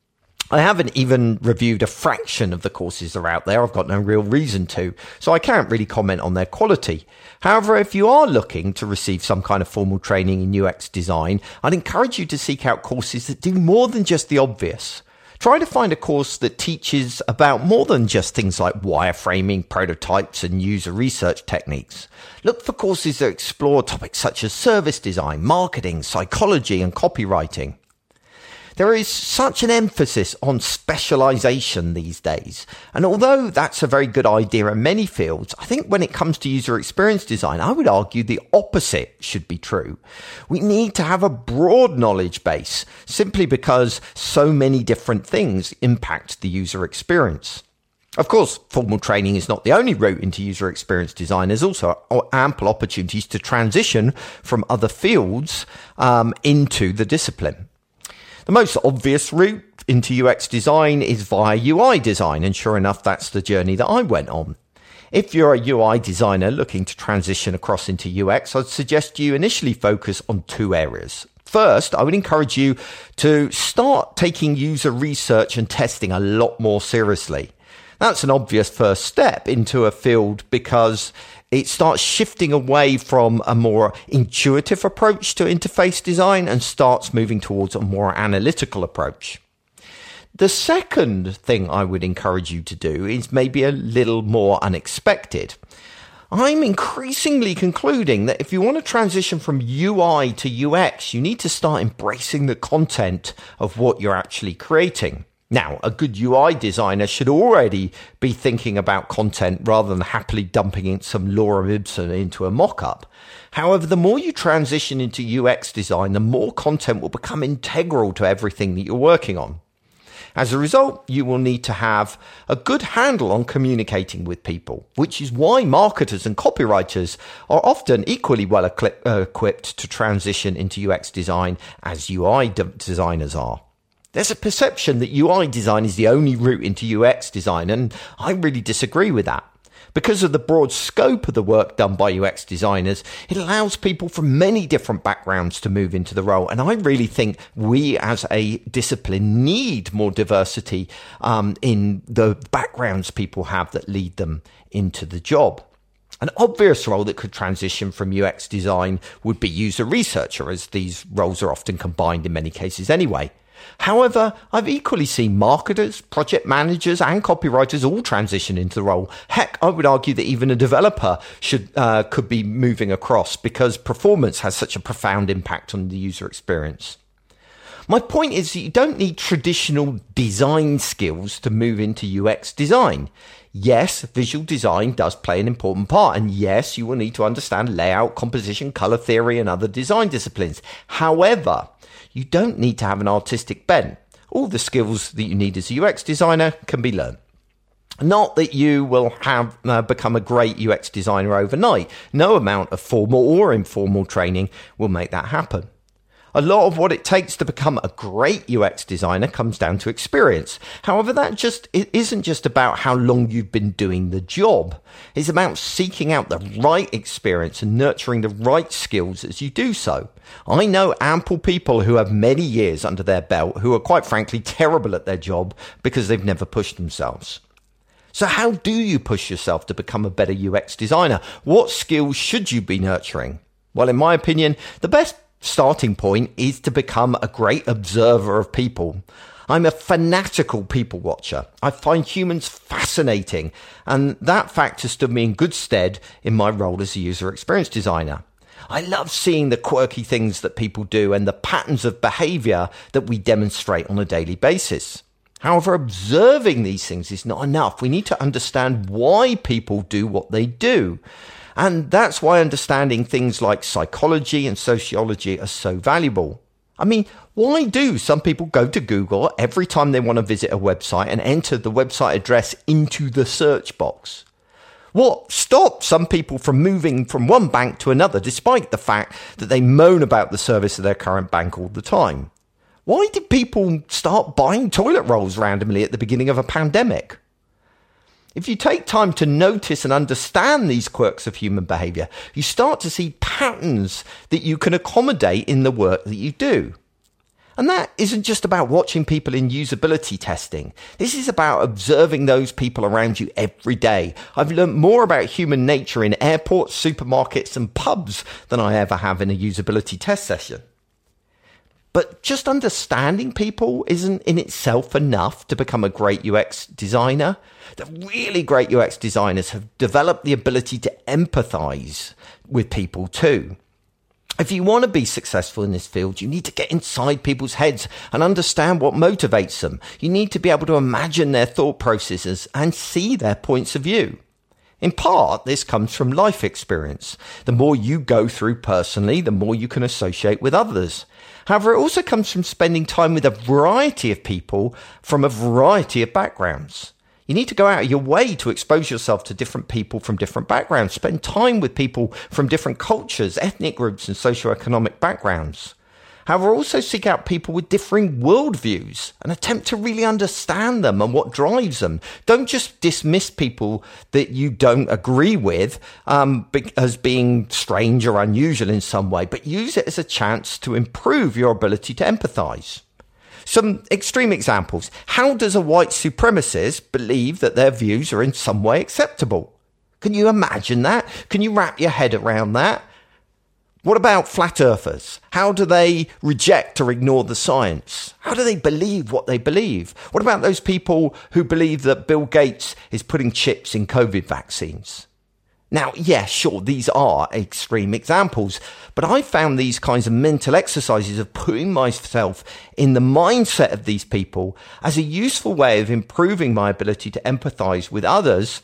I haven't even reviewed a fraction of the courses that are out there. I've got no real reason to, so I can't really comment on their quality. However, if you are looking to receive some kind of formal training in UX design, I'd encourage you to seek out courses that do more than just the obvious. Try to find a course that teaches about more than just things like wireframing, prototypes, and user research techniques. Look for courses that explore topics such as service design, marketing, psychology, and copywriting. There is such an emphasis on specialization these days. And although that's a very good idea in many fields, I think when it comes to user experience design, I would argue the opposite should be true. We need to have a broad knowledge base simply because so many different things impact the user experience. Of course, formal training is not the only route into user experience design. There's also ample opportunities to transition from other fields into the discipline. The most obvious route into UX design is via UI design, and sure enough, that's the journey that I went on. If you're a UI designer looking to transition across into UX, I'd suggest you initially focus on two areas. First, I would encourage you to start taking user research and testing a lot more seriously. That's an obvious first step into a field because it starts shifting away from a more intuitive approach to interface design and starts moving towards a more analytical approach. The second thing I would encourage you to do is maybe a little more unexpected. I'm increasingly concluding that if you want to transition from UI to UX, you need to start embracing the content of what you're actually creating. Now, a good UI designer should already be thinking about content rather than happily dumping in some lorem ipsum into a mock-up. However, the more you transition into UX design, the more content will become integral to everything that you're working on. As a result, you will need to have a good handle on communicating with people, which is why marketers and copywriters are often equally well equipped to transition into UX design as UI designers are. There's a perception that UI design is the only route into UX design, and I really disagree with that. Because of the broad scope of the work done by UX designers, it allows people from many different backgrounds to move into the role. And I really think we as a discipline need more diversity in the backgrounds people have that lead them into the job. An obvious role that could transition from UX design would be user researcher, as these roles are often combined in many cases anyway. However, I've equally seen marketers, project managers, and copywriters all transition into the role. Heck, I would argue that even a developer could be moving across because performance has such a profound impact on the user experience. My point is that you don't need traditional design skills to move into UX design. Yes, visual design does play an important part, and yes, you will need to understand layout, composition, color theory, and other design disciplines. However, you don't need to have an artistic bent. All the skills that you need as a UX designer can be learned. Not that you will have become a great UX designer overnight. No amount of formal or informal training will make that happen. A lot of what it takes to become a great UX designer comes down to experience. However, it isn't just about how long you've been doing the job. It's about seeking out the right experience and nurturing the right skills as you do so. I know ample people who have many years under their belt who are quite frankly terrible at their job because they've never pushed themselves. So how do you push yourself to become a better UX designer? What skills should you be nurturing? Well, in my opinion, the best starting point is to become a great observer of people. I'm a fanatical people watcher. I find humans fascinating, and that fact has stood me in good stead in my role as a user experience designer. I love seeing the quirky things that people do and the patterns of behavior that we demonstrate on a daily basis. However, observing these things is not enough. We need to understand why people do what they do. And that's why understanding things like psychology and sociology are so valuable. I mean, why do some people go to Google every time they want to visit a website and enter the website address into the search box? What stops some people from moving from one bank to another, despite the fact that they moan about the service of their current bank all the time? Why did people start buying toilet rolls randomly at the beginning of a pandemic? If you take time to notice and understand these quirks of human behavior, you start to see patterns that you can accommodate in the work that you do. And that isn't just about watching people in usability testing. This is about observing those people around you every day. I've learned more about human nature in airports, supermarkets, and pubs than I ever have in a usability test session. But just understanding people isn't in itself enough to become a great UX designer. The really great UX designers have developed the ability to empathize with people too. If you want to be successful in this field, you need to get inside people's heads and understand what motivates them. You need to be able to imagine their thought processes and see their points of view. In part, this comes from life experience. The more you go through personally, the more you can associate with others. However, it also comes from spending time with a variety of people from a variety of backgrounds. You need to go out of your way to expose yourself to different people from different backgrounds. Spend time with people from different cultures, ethnic groups, and socioeconomic backgrounds. However, also seek out people with differing worldviews and attempt to really understand them and what drives them. Don't just dismiss people that you don't agree with as being strange or unusual in some way, but use it as a chance to improve your ability to empathize. Some extreme examples. How does a white supremacist believe that their views are in some way acceptable? Can you imagine that? Can you wrap your head around that? What about flat earthers? How do they reject or ignore the science? How do they believe what they believe? What about those people who believe that Bill Gates is putting chips in COVID vaccines? Now, yeah, sure, these are extreme examples, but I found these kinds of mental exercises of putting myself in the mindset of these people as a useful way of improving my ability to empathize with others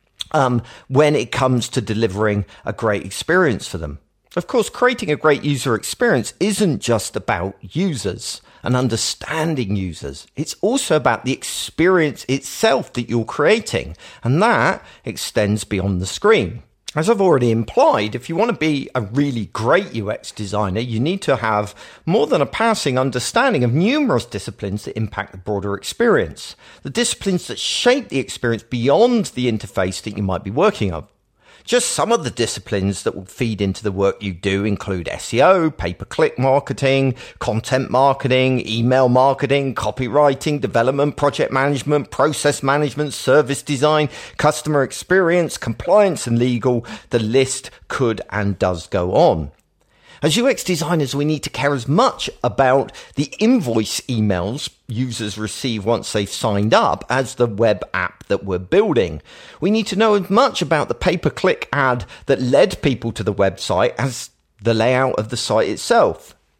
when it comes to delivering a great experience for them. Of course, creating a great user experience isn't just about users and understanding users. It's also about the experience itself that you're creating, and that extends beyond the screen. As I've already implied, if you want to be a really great UX designer, you need to have more than a passing understanding of numerous disciplines that impact the broader experience. The disciplines that shape the experience beyond the interface that you might be working on. Just some of the disciplines that will feed into the work you do include SEO, pay-per-click marketing, content marketing, email marketing, copywriting, development, project management, process management, service design, customer experience, compliance, and legal. The list could and does go on. As UX designers, we need to care as much about the invoice emails users receive once they've signed up as the web app that we're building. We need to know as much about the pay-per-click ad that led people to the website as the layout of the site itself.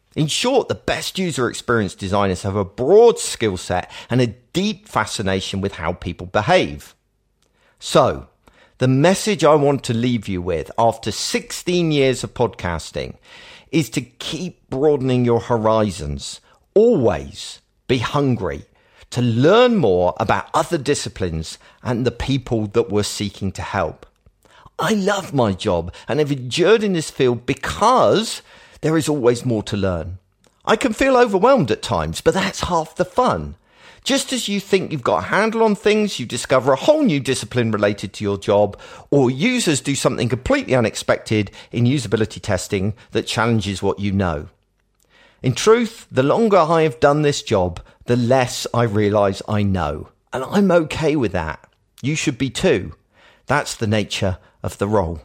In short, the best user experience designers have a broad skill set and a deep fascination with how people behave. So, the message I want to leave you with after 16 years of podcasting is to keep broadening your horizons. Always be hungry to learn more about other disciplines and the people that we're seeking to help. I love my job and have endured in this field because there is always more to learn. I can feel overwhelmed at times, but that's half the fun. Just as you think you've got a handle on things, you discover a whole new discipline related to your job, or users do something completely unexpected in usability testing that challenges what you know. In truth, the longer I have done this job, the less I realise I know. And I'm okay with that. You should be too. That's the nature of the role.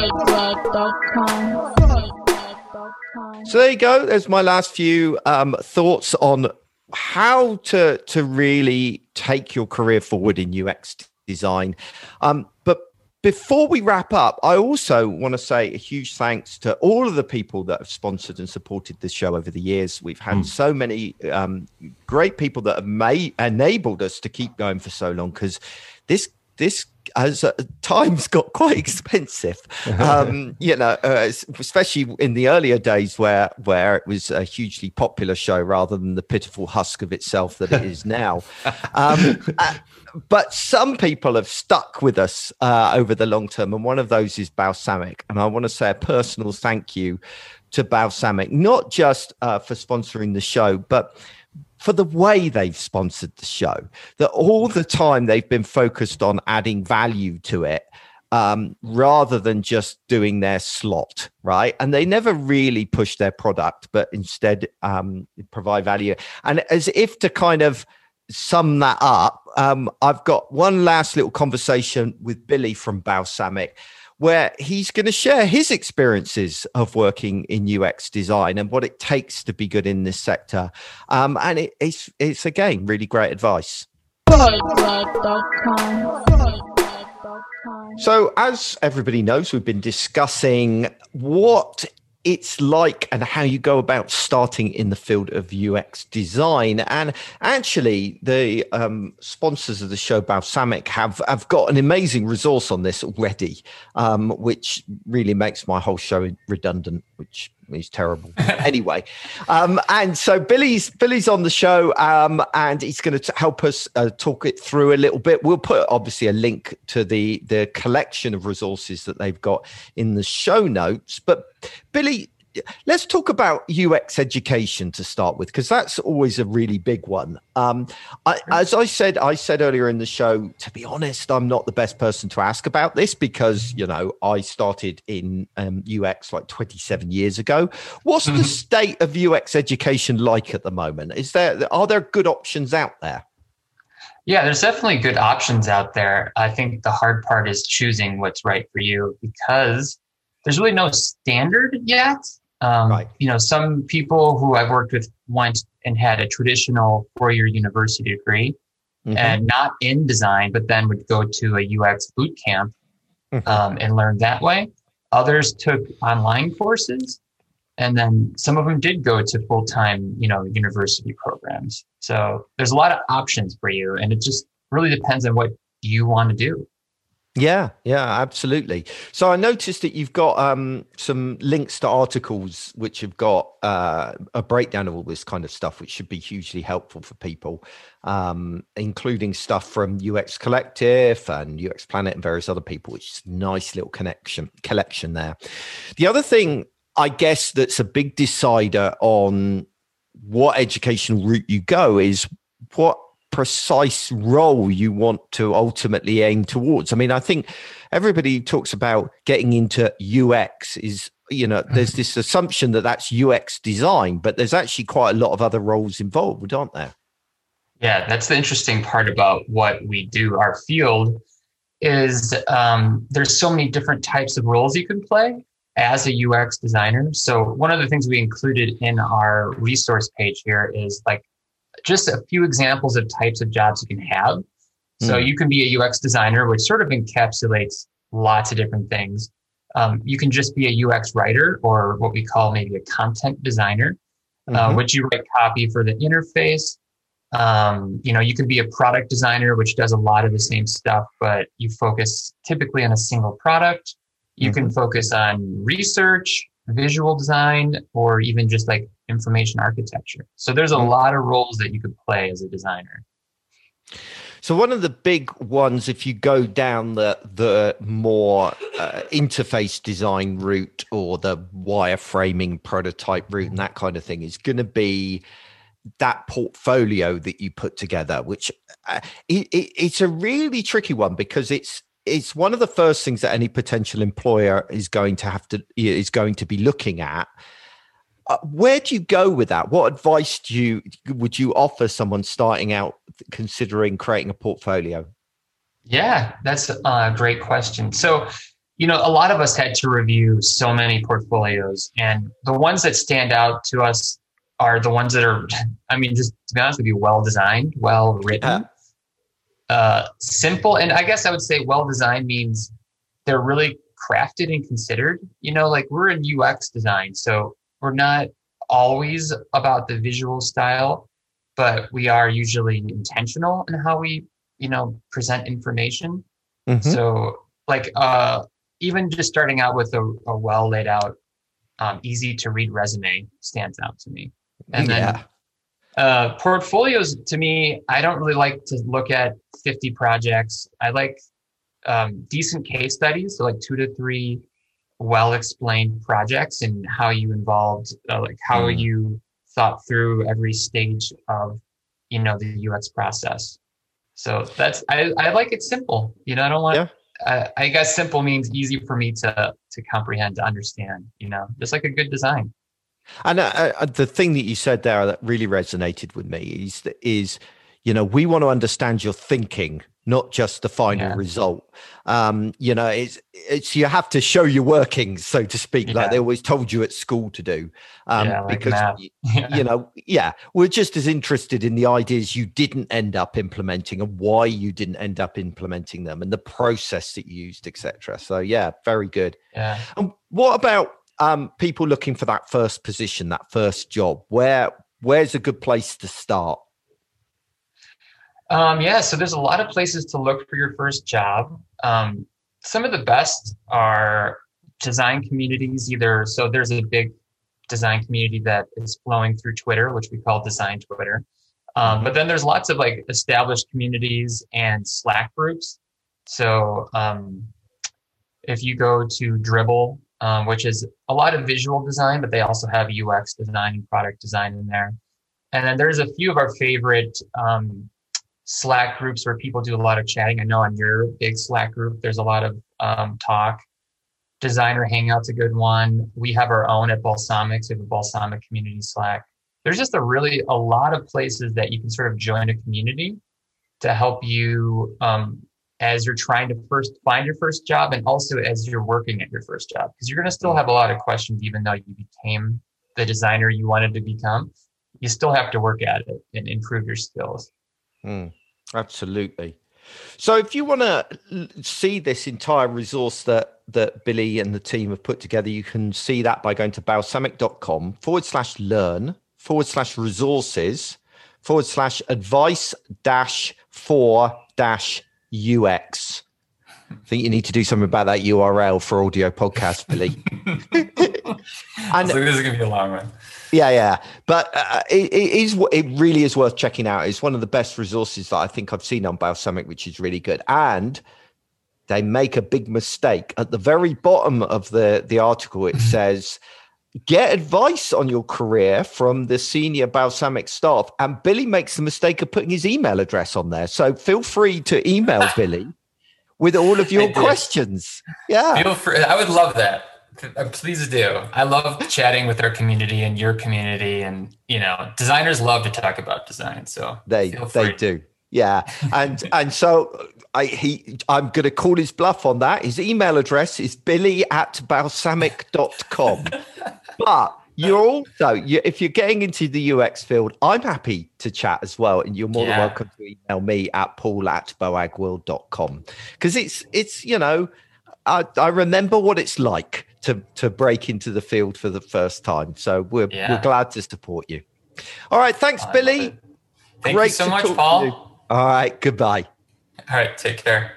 So there you go. There's my last few thoughts on how to really take your career forward in UX design. But before we wrap up, I also want to say a huge thanks to all of the people that have sponsored and supported this show over the years. We've had so many great people that have enabled us to keep going for so long, because this as times got quite expensive, especially in the earlier days where it was a hugely popular show rather than the pitiful husk of itself that it is now. But some people have stuck with us over the long term, and one of those is Balsamiq. And I want to say a personal thank you to Balsamiq, not just for sponsoring the show, but for the way they've sponsored the show, that all the time they've been focused on adding value to it rather than just doing their slot, right? And they never really push their product, but instead provide value. And as if to kind of sum that up, I've got one last little conversation with Billy from Balsamiq, where he's going to share his experiences of working in UX design and what it takes to be good in this sector. And it's again, really great advice. So as everybody knows, we've been discussing what it's like and how you go about starting in the field of UX design. And actually, the sponsors of the show, Balsamiq, have got an amazing resource on this already, which really makes my whole show redundant, which is terrible. Anyway, and so Billy's on the show, and he's going to help us talk it through a little bit. We'll put obviously a link to the collection of resources that they've got in the show notes. But Billy, let's talk about UX education to start with, because that's always a really big one. As I said earlier in the show, to be honest, I'm not the best person to ask about this because, I started in UX like 27 years ago. What's the state of UX education like at the moment? Are there good options out there? Yeah, there's definitely good options out there. I think the hard part is choosing what's right for you, because there's really no standard yet. Right. Some people who I've worked with went and had a traditional 4-year university degree and not in design, but then would go to a UX boot camp and learn that way. Others took online courses, and then some of them did go to full-time, university programs. So there's a lot of options for you, and it just really depends on what you want to do. Yeah, absolutely. So I noticed that you've got some links to articles which have got a breakdown of all this kind of stuff, which should be hugely helpful for people, including stuff from UX Collective and UX Planet and various other people, which is a nice little collection there. The other thing, I guess, that's a big decider on what educational route you go is what precise role you want to ultimately aim towards. I mean, I think everybody talks about getting into UX is, there's this assumption that that's UX design, but there's actually quite a lot of other roles involved, aren't there? Yeah, that's the interesting part about what we do. Our field is there's so many different types of roles you can play as a UX designer. So one of the things we included in our resource page here is like just a few examples of types of jobs you can have. So you can be a UX designer, which sort of encapsulates lots of different things. You can just be a UX writer, or what we call maybe a content designer. which you write copy for the interface. You could be a product designer, which does a lot of the same stuff, but you focus typically on a single product. You can focus on research, visual design, or even just like information architecture. So there's a lot of roles that you could play as a designer. So one of the big ones, if you go down the more interface design route or the wireframing prototype route and that kind of thing, is going to be that portfolio that you put together, which it's a really tricky one, because it's one of the first things that any potential employer is going to be looking at. Where do you go with that? What advice would you offer someone starting out considering creating a portfolio? Yeah, that's a great question. So, a lot of us had to review so many portfolios, and the ones that stand out to us are the ones that are, just to be honest with you, well designed, well written, simple. And I guess I would say well designed means they're really crafted and considered. Like we're in UX design, so we're not always about the visual style, but we are usually intentional in how we, present information. So like, even just starting out with a well laid out, easy to read resume stands out to me. And then portfolios, to me, I don't really like to look at 50 projects. I like decent case studies, so like 2 to 3 well-explained projects and how you involved, how you thought through every stage of, the UX process. So that's, I like it simple. I don't want, I guess simple means easy for me to comprehend, to understand, just like a good design. And the thing that you said there that really resonated with me is, we want to understand your thinking, not just the final result. It's you have to show your workings, so to speak, like they always told you at school to do. Because we're just as interested in the ideas you didn't end up implementing and why you didn't end up implementing them and the process that you used, etc. So very good. Yeah. And what about people looking for that first position, that first job? Where's a good place to start? So there's a lot of places to look for your first job. Some of the best are design communities, so there's a big design community that is flowing through Twitter, which we call Design Twitter. But then there's lots of like established communities and Slack groups. So if you go to Dribbble, which is a lot of visual design, but they also have UX design and product design in there. And then there's a few of our favorite Slack groups where people do a lot of chatting. I know on your big Slack group, there's a lot of talk. Designer Hangout's a good one. We have our own at Balsamiq. We have a Balsamiq community Slack. There's just a lot of places that you can sort of join a community to help you as you're trying to first find your first job, and also as you're working at your first job, because you're going to still have a lot of questions, even though you became the designer you wanted to become. You still have to work at it and improve your skills. Absolutely. So if you want to see this entire resource that Billy and the team have put together, you can see that by going to balsamiq.com/learn/resources/advice-for-UX. I think you need to do something about that URL for audio podcast, Billy. And this is going to be a long one. Yeah. But it really is worth checking out. It's one of the best resources that I think I've seen on Balsamiq, which is really good. And they make a big mistake. At the very bottom of the article, it says, get advice on your career from the senior Balsamiq staff. And Billy makes the mistake of putting his email address on there. So feel free to email Billy with all of your questions. Yeah. Feel free. I would love that. Please do. I love chatting with our community and your community, and designers love to talk about design. So they do, yeah. And so I'm going to call his bluff on that. His email address is billy@balsamiq.com. But you're also, if you're getting into the UX field, I'm happy to chat as well, and you're more than welcome to email me at paul@boagworld.com, because it's I remember what it's like to break into the field for the first time. So we're glad to support you. All right, thanks, Billy. Thank you so much, Paul. All right, goodbye. All right, take care.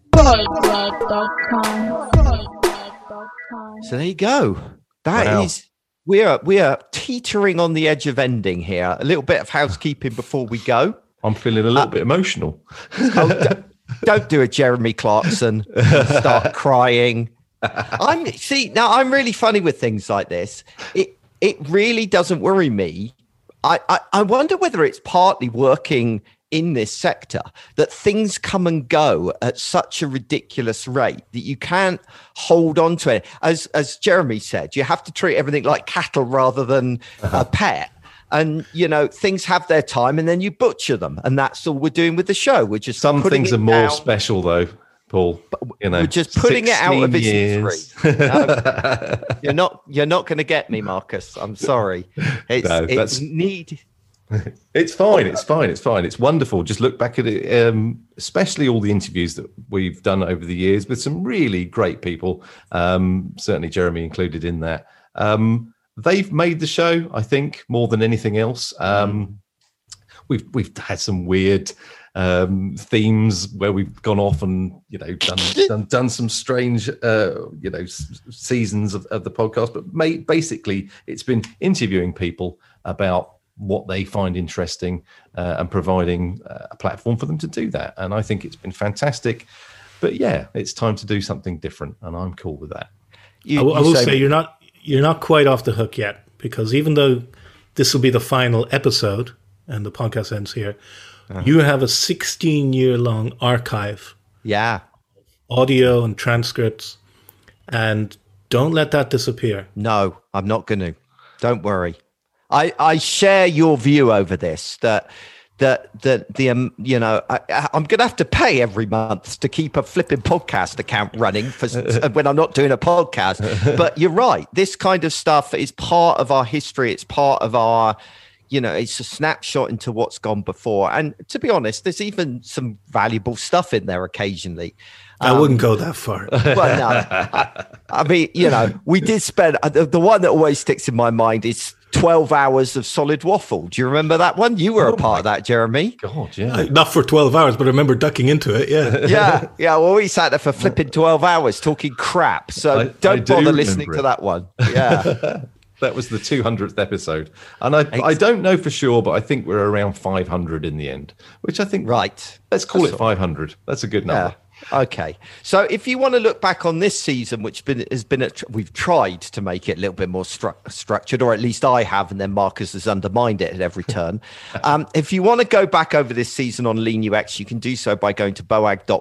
So there you go. That is, we are teetering on the edge of ending here. A little bit of housekeeping before we go. I'm feeling a little bit emotional. Don't do a Jeremy Clarkson and start crying. I'm really funny with things like this. It really doesn't worry me. I wonder whether it's partly working in this sector that things come and go at such a ridiculous rate that you can't hold on to it. As Jeremy said, you have to treat everything like cattle rather than a pet. And, things have their time and then you butcher them. And that's all we're doing with the show. We're just some things are more special, though, Paul. We're just putting it out of its misery. No, you're not going to get me, Marcus. I'm sorry. It's fine. It's wonderful. Just look back at it, especially all the interviews that we've done over the years with some really great people. Certainly Jeremy included in that. They've made the show, I think, more than anything else. We've had some weird themes where we've gone off and done some strange seasons of the podcast. But basically, it's been interviewing people about what they find interesting and providing a platform for them to do that. And I think it's been fantastic. But yeah, it's time to do something different, and I'm cool with that. I will say you're not quite off the hook yet, because even though this will be the final episode and the podcast ends here, you have a 16-year-long archive. Yeah. Audio and transcripts, and don't let that disappear. No, I'm not going to. Don't worry. I share your view over this, that I'm going to have to pay every month to keep a flipping podcast account running when I'm not doing a podcast. But you're right. This kind of stuff is part of our history. It's part of our, it's a snapshot into what's gone before. And to be honest, there's even some valuable stuff in there occasionally. I wouldn't go that far. Well, no. I mean, we did spend, the one that always sticks in my mind is 12 hours of solid waffle. Do you remember that one? You were a part of that, Jeremy. God, yeah. Not for 12 hours, but I remember ducking into it, yeah. Yeah. Well, we sat there for flipping 12 hours talking crap. So don't bother listening to that one. Yeah. That was the 200th episode. And I don't know for sure, but I think we're around 500 in the end, which I think, right. Let's call it 500. That's a good number. Yeah. Okay, so if you want to look back on this season, we've tried to make it a little bit more structured, or at least I have, and then Marcus has undermined it at every turn. If you want to go back over this season on Lean UX, you can do so by going to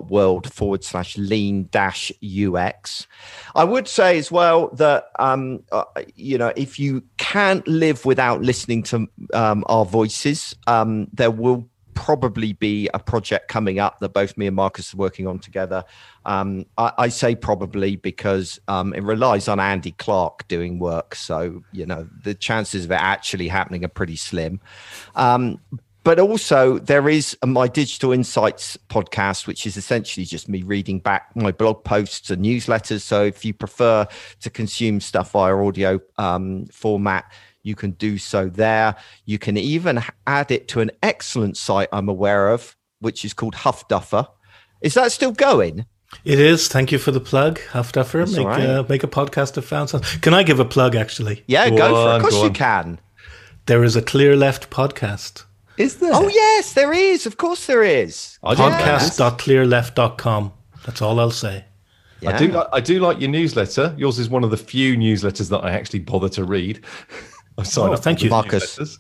boag.world/lean-UX. I would say as well that, if you can't live without listening to our voices, there will probably be a project coming up that both me and Marcus are working on together. I say probably because it relies on Andy Clark doing work. So, the chances of it actually happening are pretty slim. But also there is my Digital Insights podcast, which is essentially just me reading back my blog posts and newsletters. So if you prefer to consume stuff via audio format, you can do so there. You can even add it to an excellent site I'm aware of, which is called Huff Duffer. Is that still going? It is. Thank you for the plug, Huff Duffer. Make a podcast of found sounds. Can I give a plug, actually? Yeah, go for it. Of course you can. There is a Clear Left podcast. Is there? Oh, yes, there is. Of course there is. Podcast.clearleft.com. That's all I'll say. Yeah. I do like your newsletter. Yours is one of the few newsletters that I actually bother to read. Thank you, Marcus.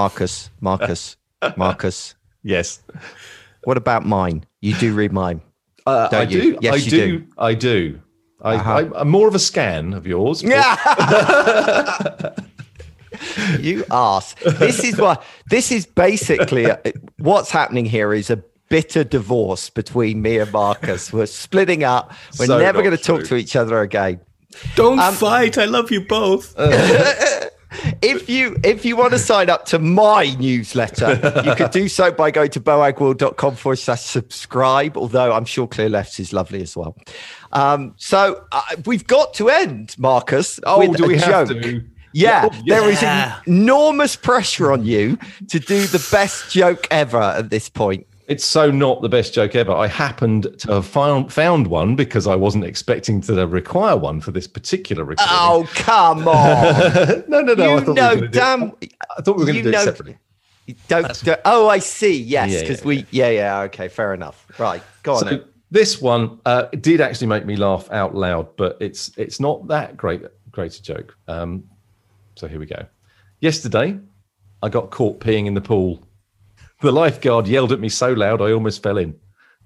Marcus. Yes. What about mine? You do read mine. I do. Yes, you do. I do. I'm more of a scan of yours. Yeah. You arse. This is basically what's happening here is a bitter divorce between me and Marcus. We're splitting up. We're never going to talk to each other again. Don't fight. I love you both. If you want to sign up to my newsletter, you could do so by going to boagworld.com/subscribe, although I'm sure Clear Lefts is lovely as well. So we've got to end, Marcus, with do we a have joke. to? Yeah, there is enormous pressure on you to do the best joke ever at this point. It's so not the best joke ever. I happened to have found one because I wasn't expecting to require one for this particular recording. Oh, come on. No. I thought we were going to do it separately. Oh, I see. Yes, because okay, fair enough. Right, go on. So this one did actually make me laugh out loud, but it's not that great a joke. So here we go. Yesterday, I got caught peeing in the pool. The lifeguard yelled at me so loud I almost fell in.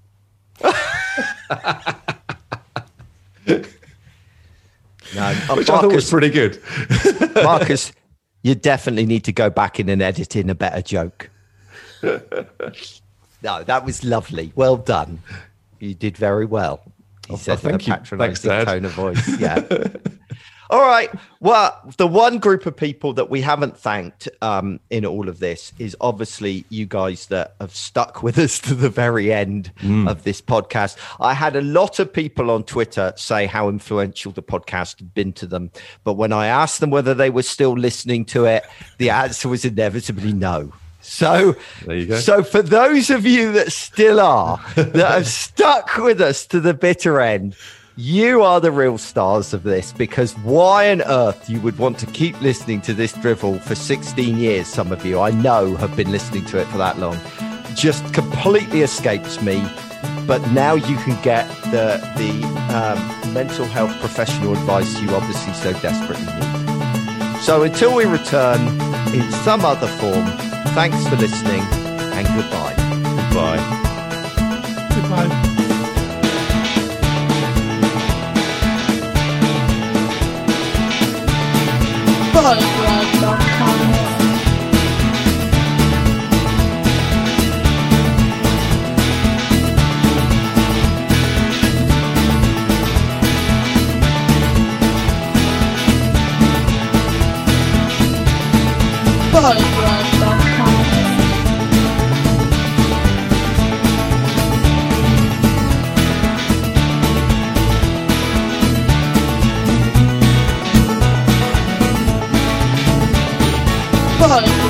Which I thought was pretty good. Marcus, you definitely need to go back in and edit in a better joke. No, that was lovely. Well done. You did very well. He said with a patronising tone of voice. Yeah. All right. Well, the one group of people that we haven't thanked in all of this is obviously you guys that have stuck with us to the very end of this podcast. I had a lot of people on Twitter say how influential the podcast had been to them. But when I asked them whether they were still listening to it, the answer was inevitably no. So there you go. So for those of you that still are, that have stuck with us to the bitter end, you are the real stars of this, because why on earth you would want to keep listening to this drivel for 16 years, some of you I know have been listening to it for that long, just completely escapes me. But now you can get the mental health professional advice you obviously so desperately need. So until we return in some other form, thanks for listening and goodbye. Goodbye. boagworld.com. boagworld.com.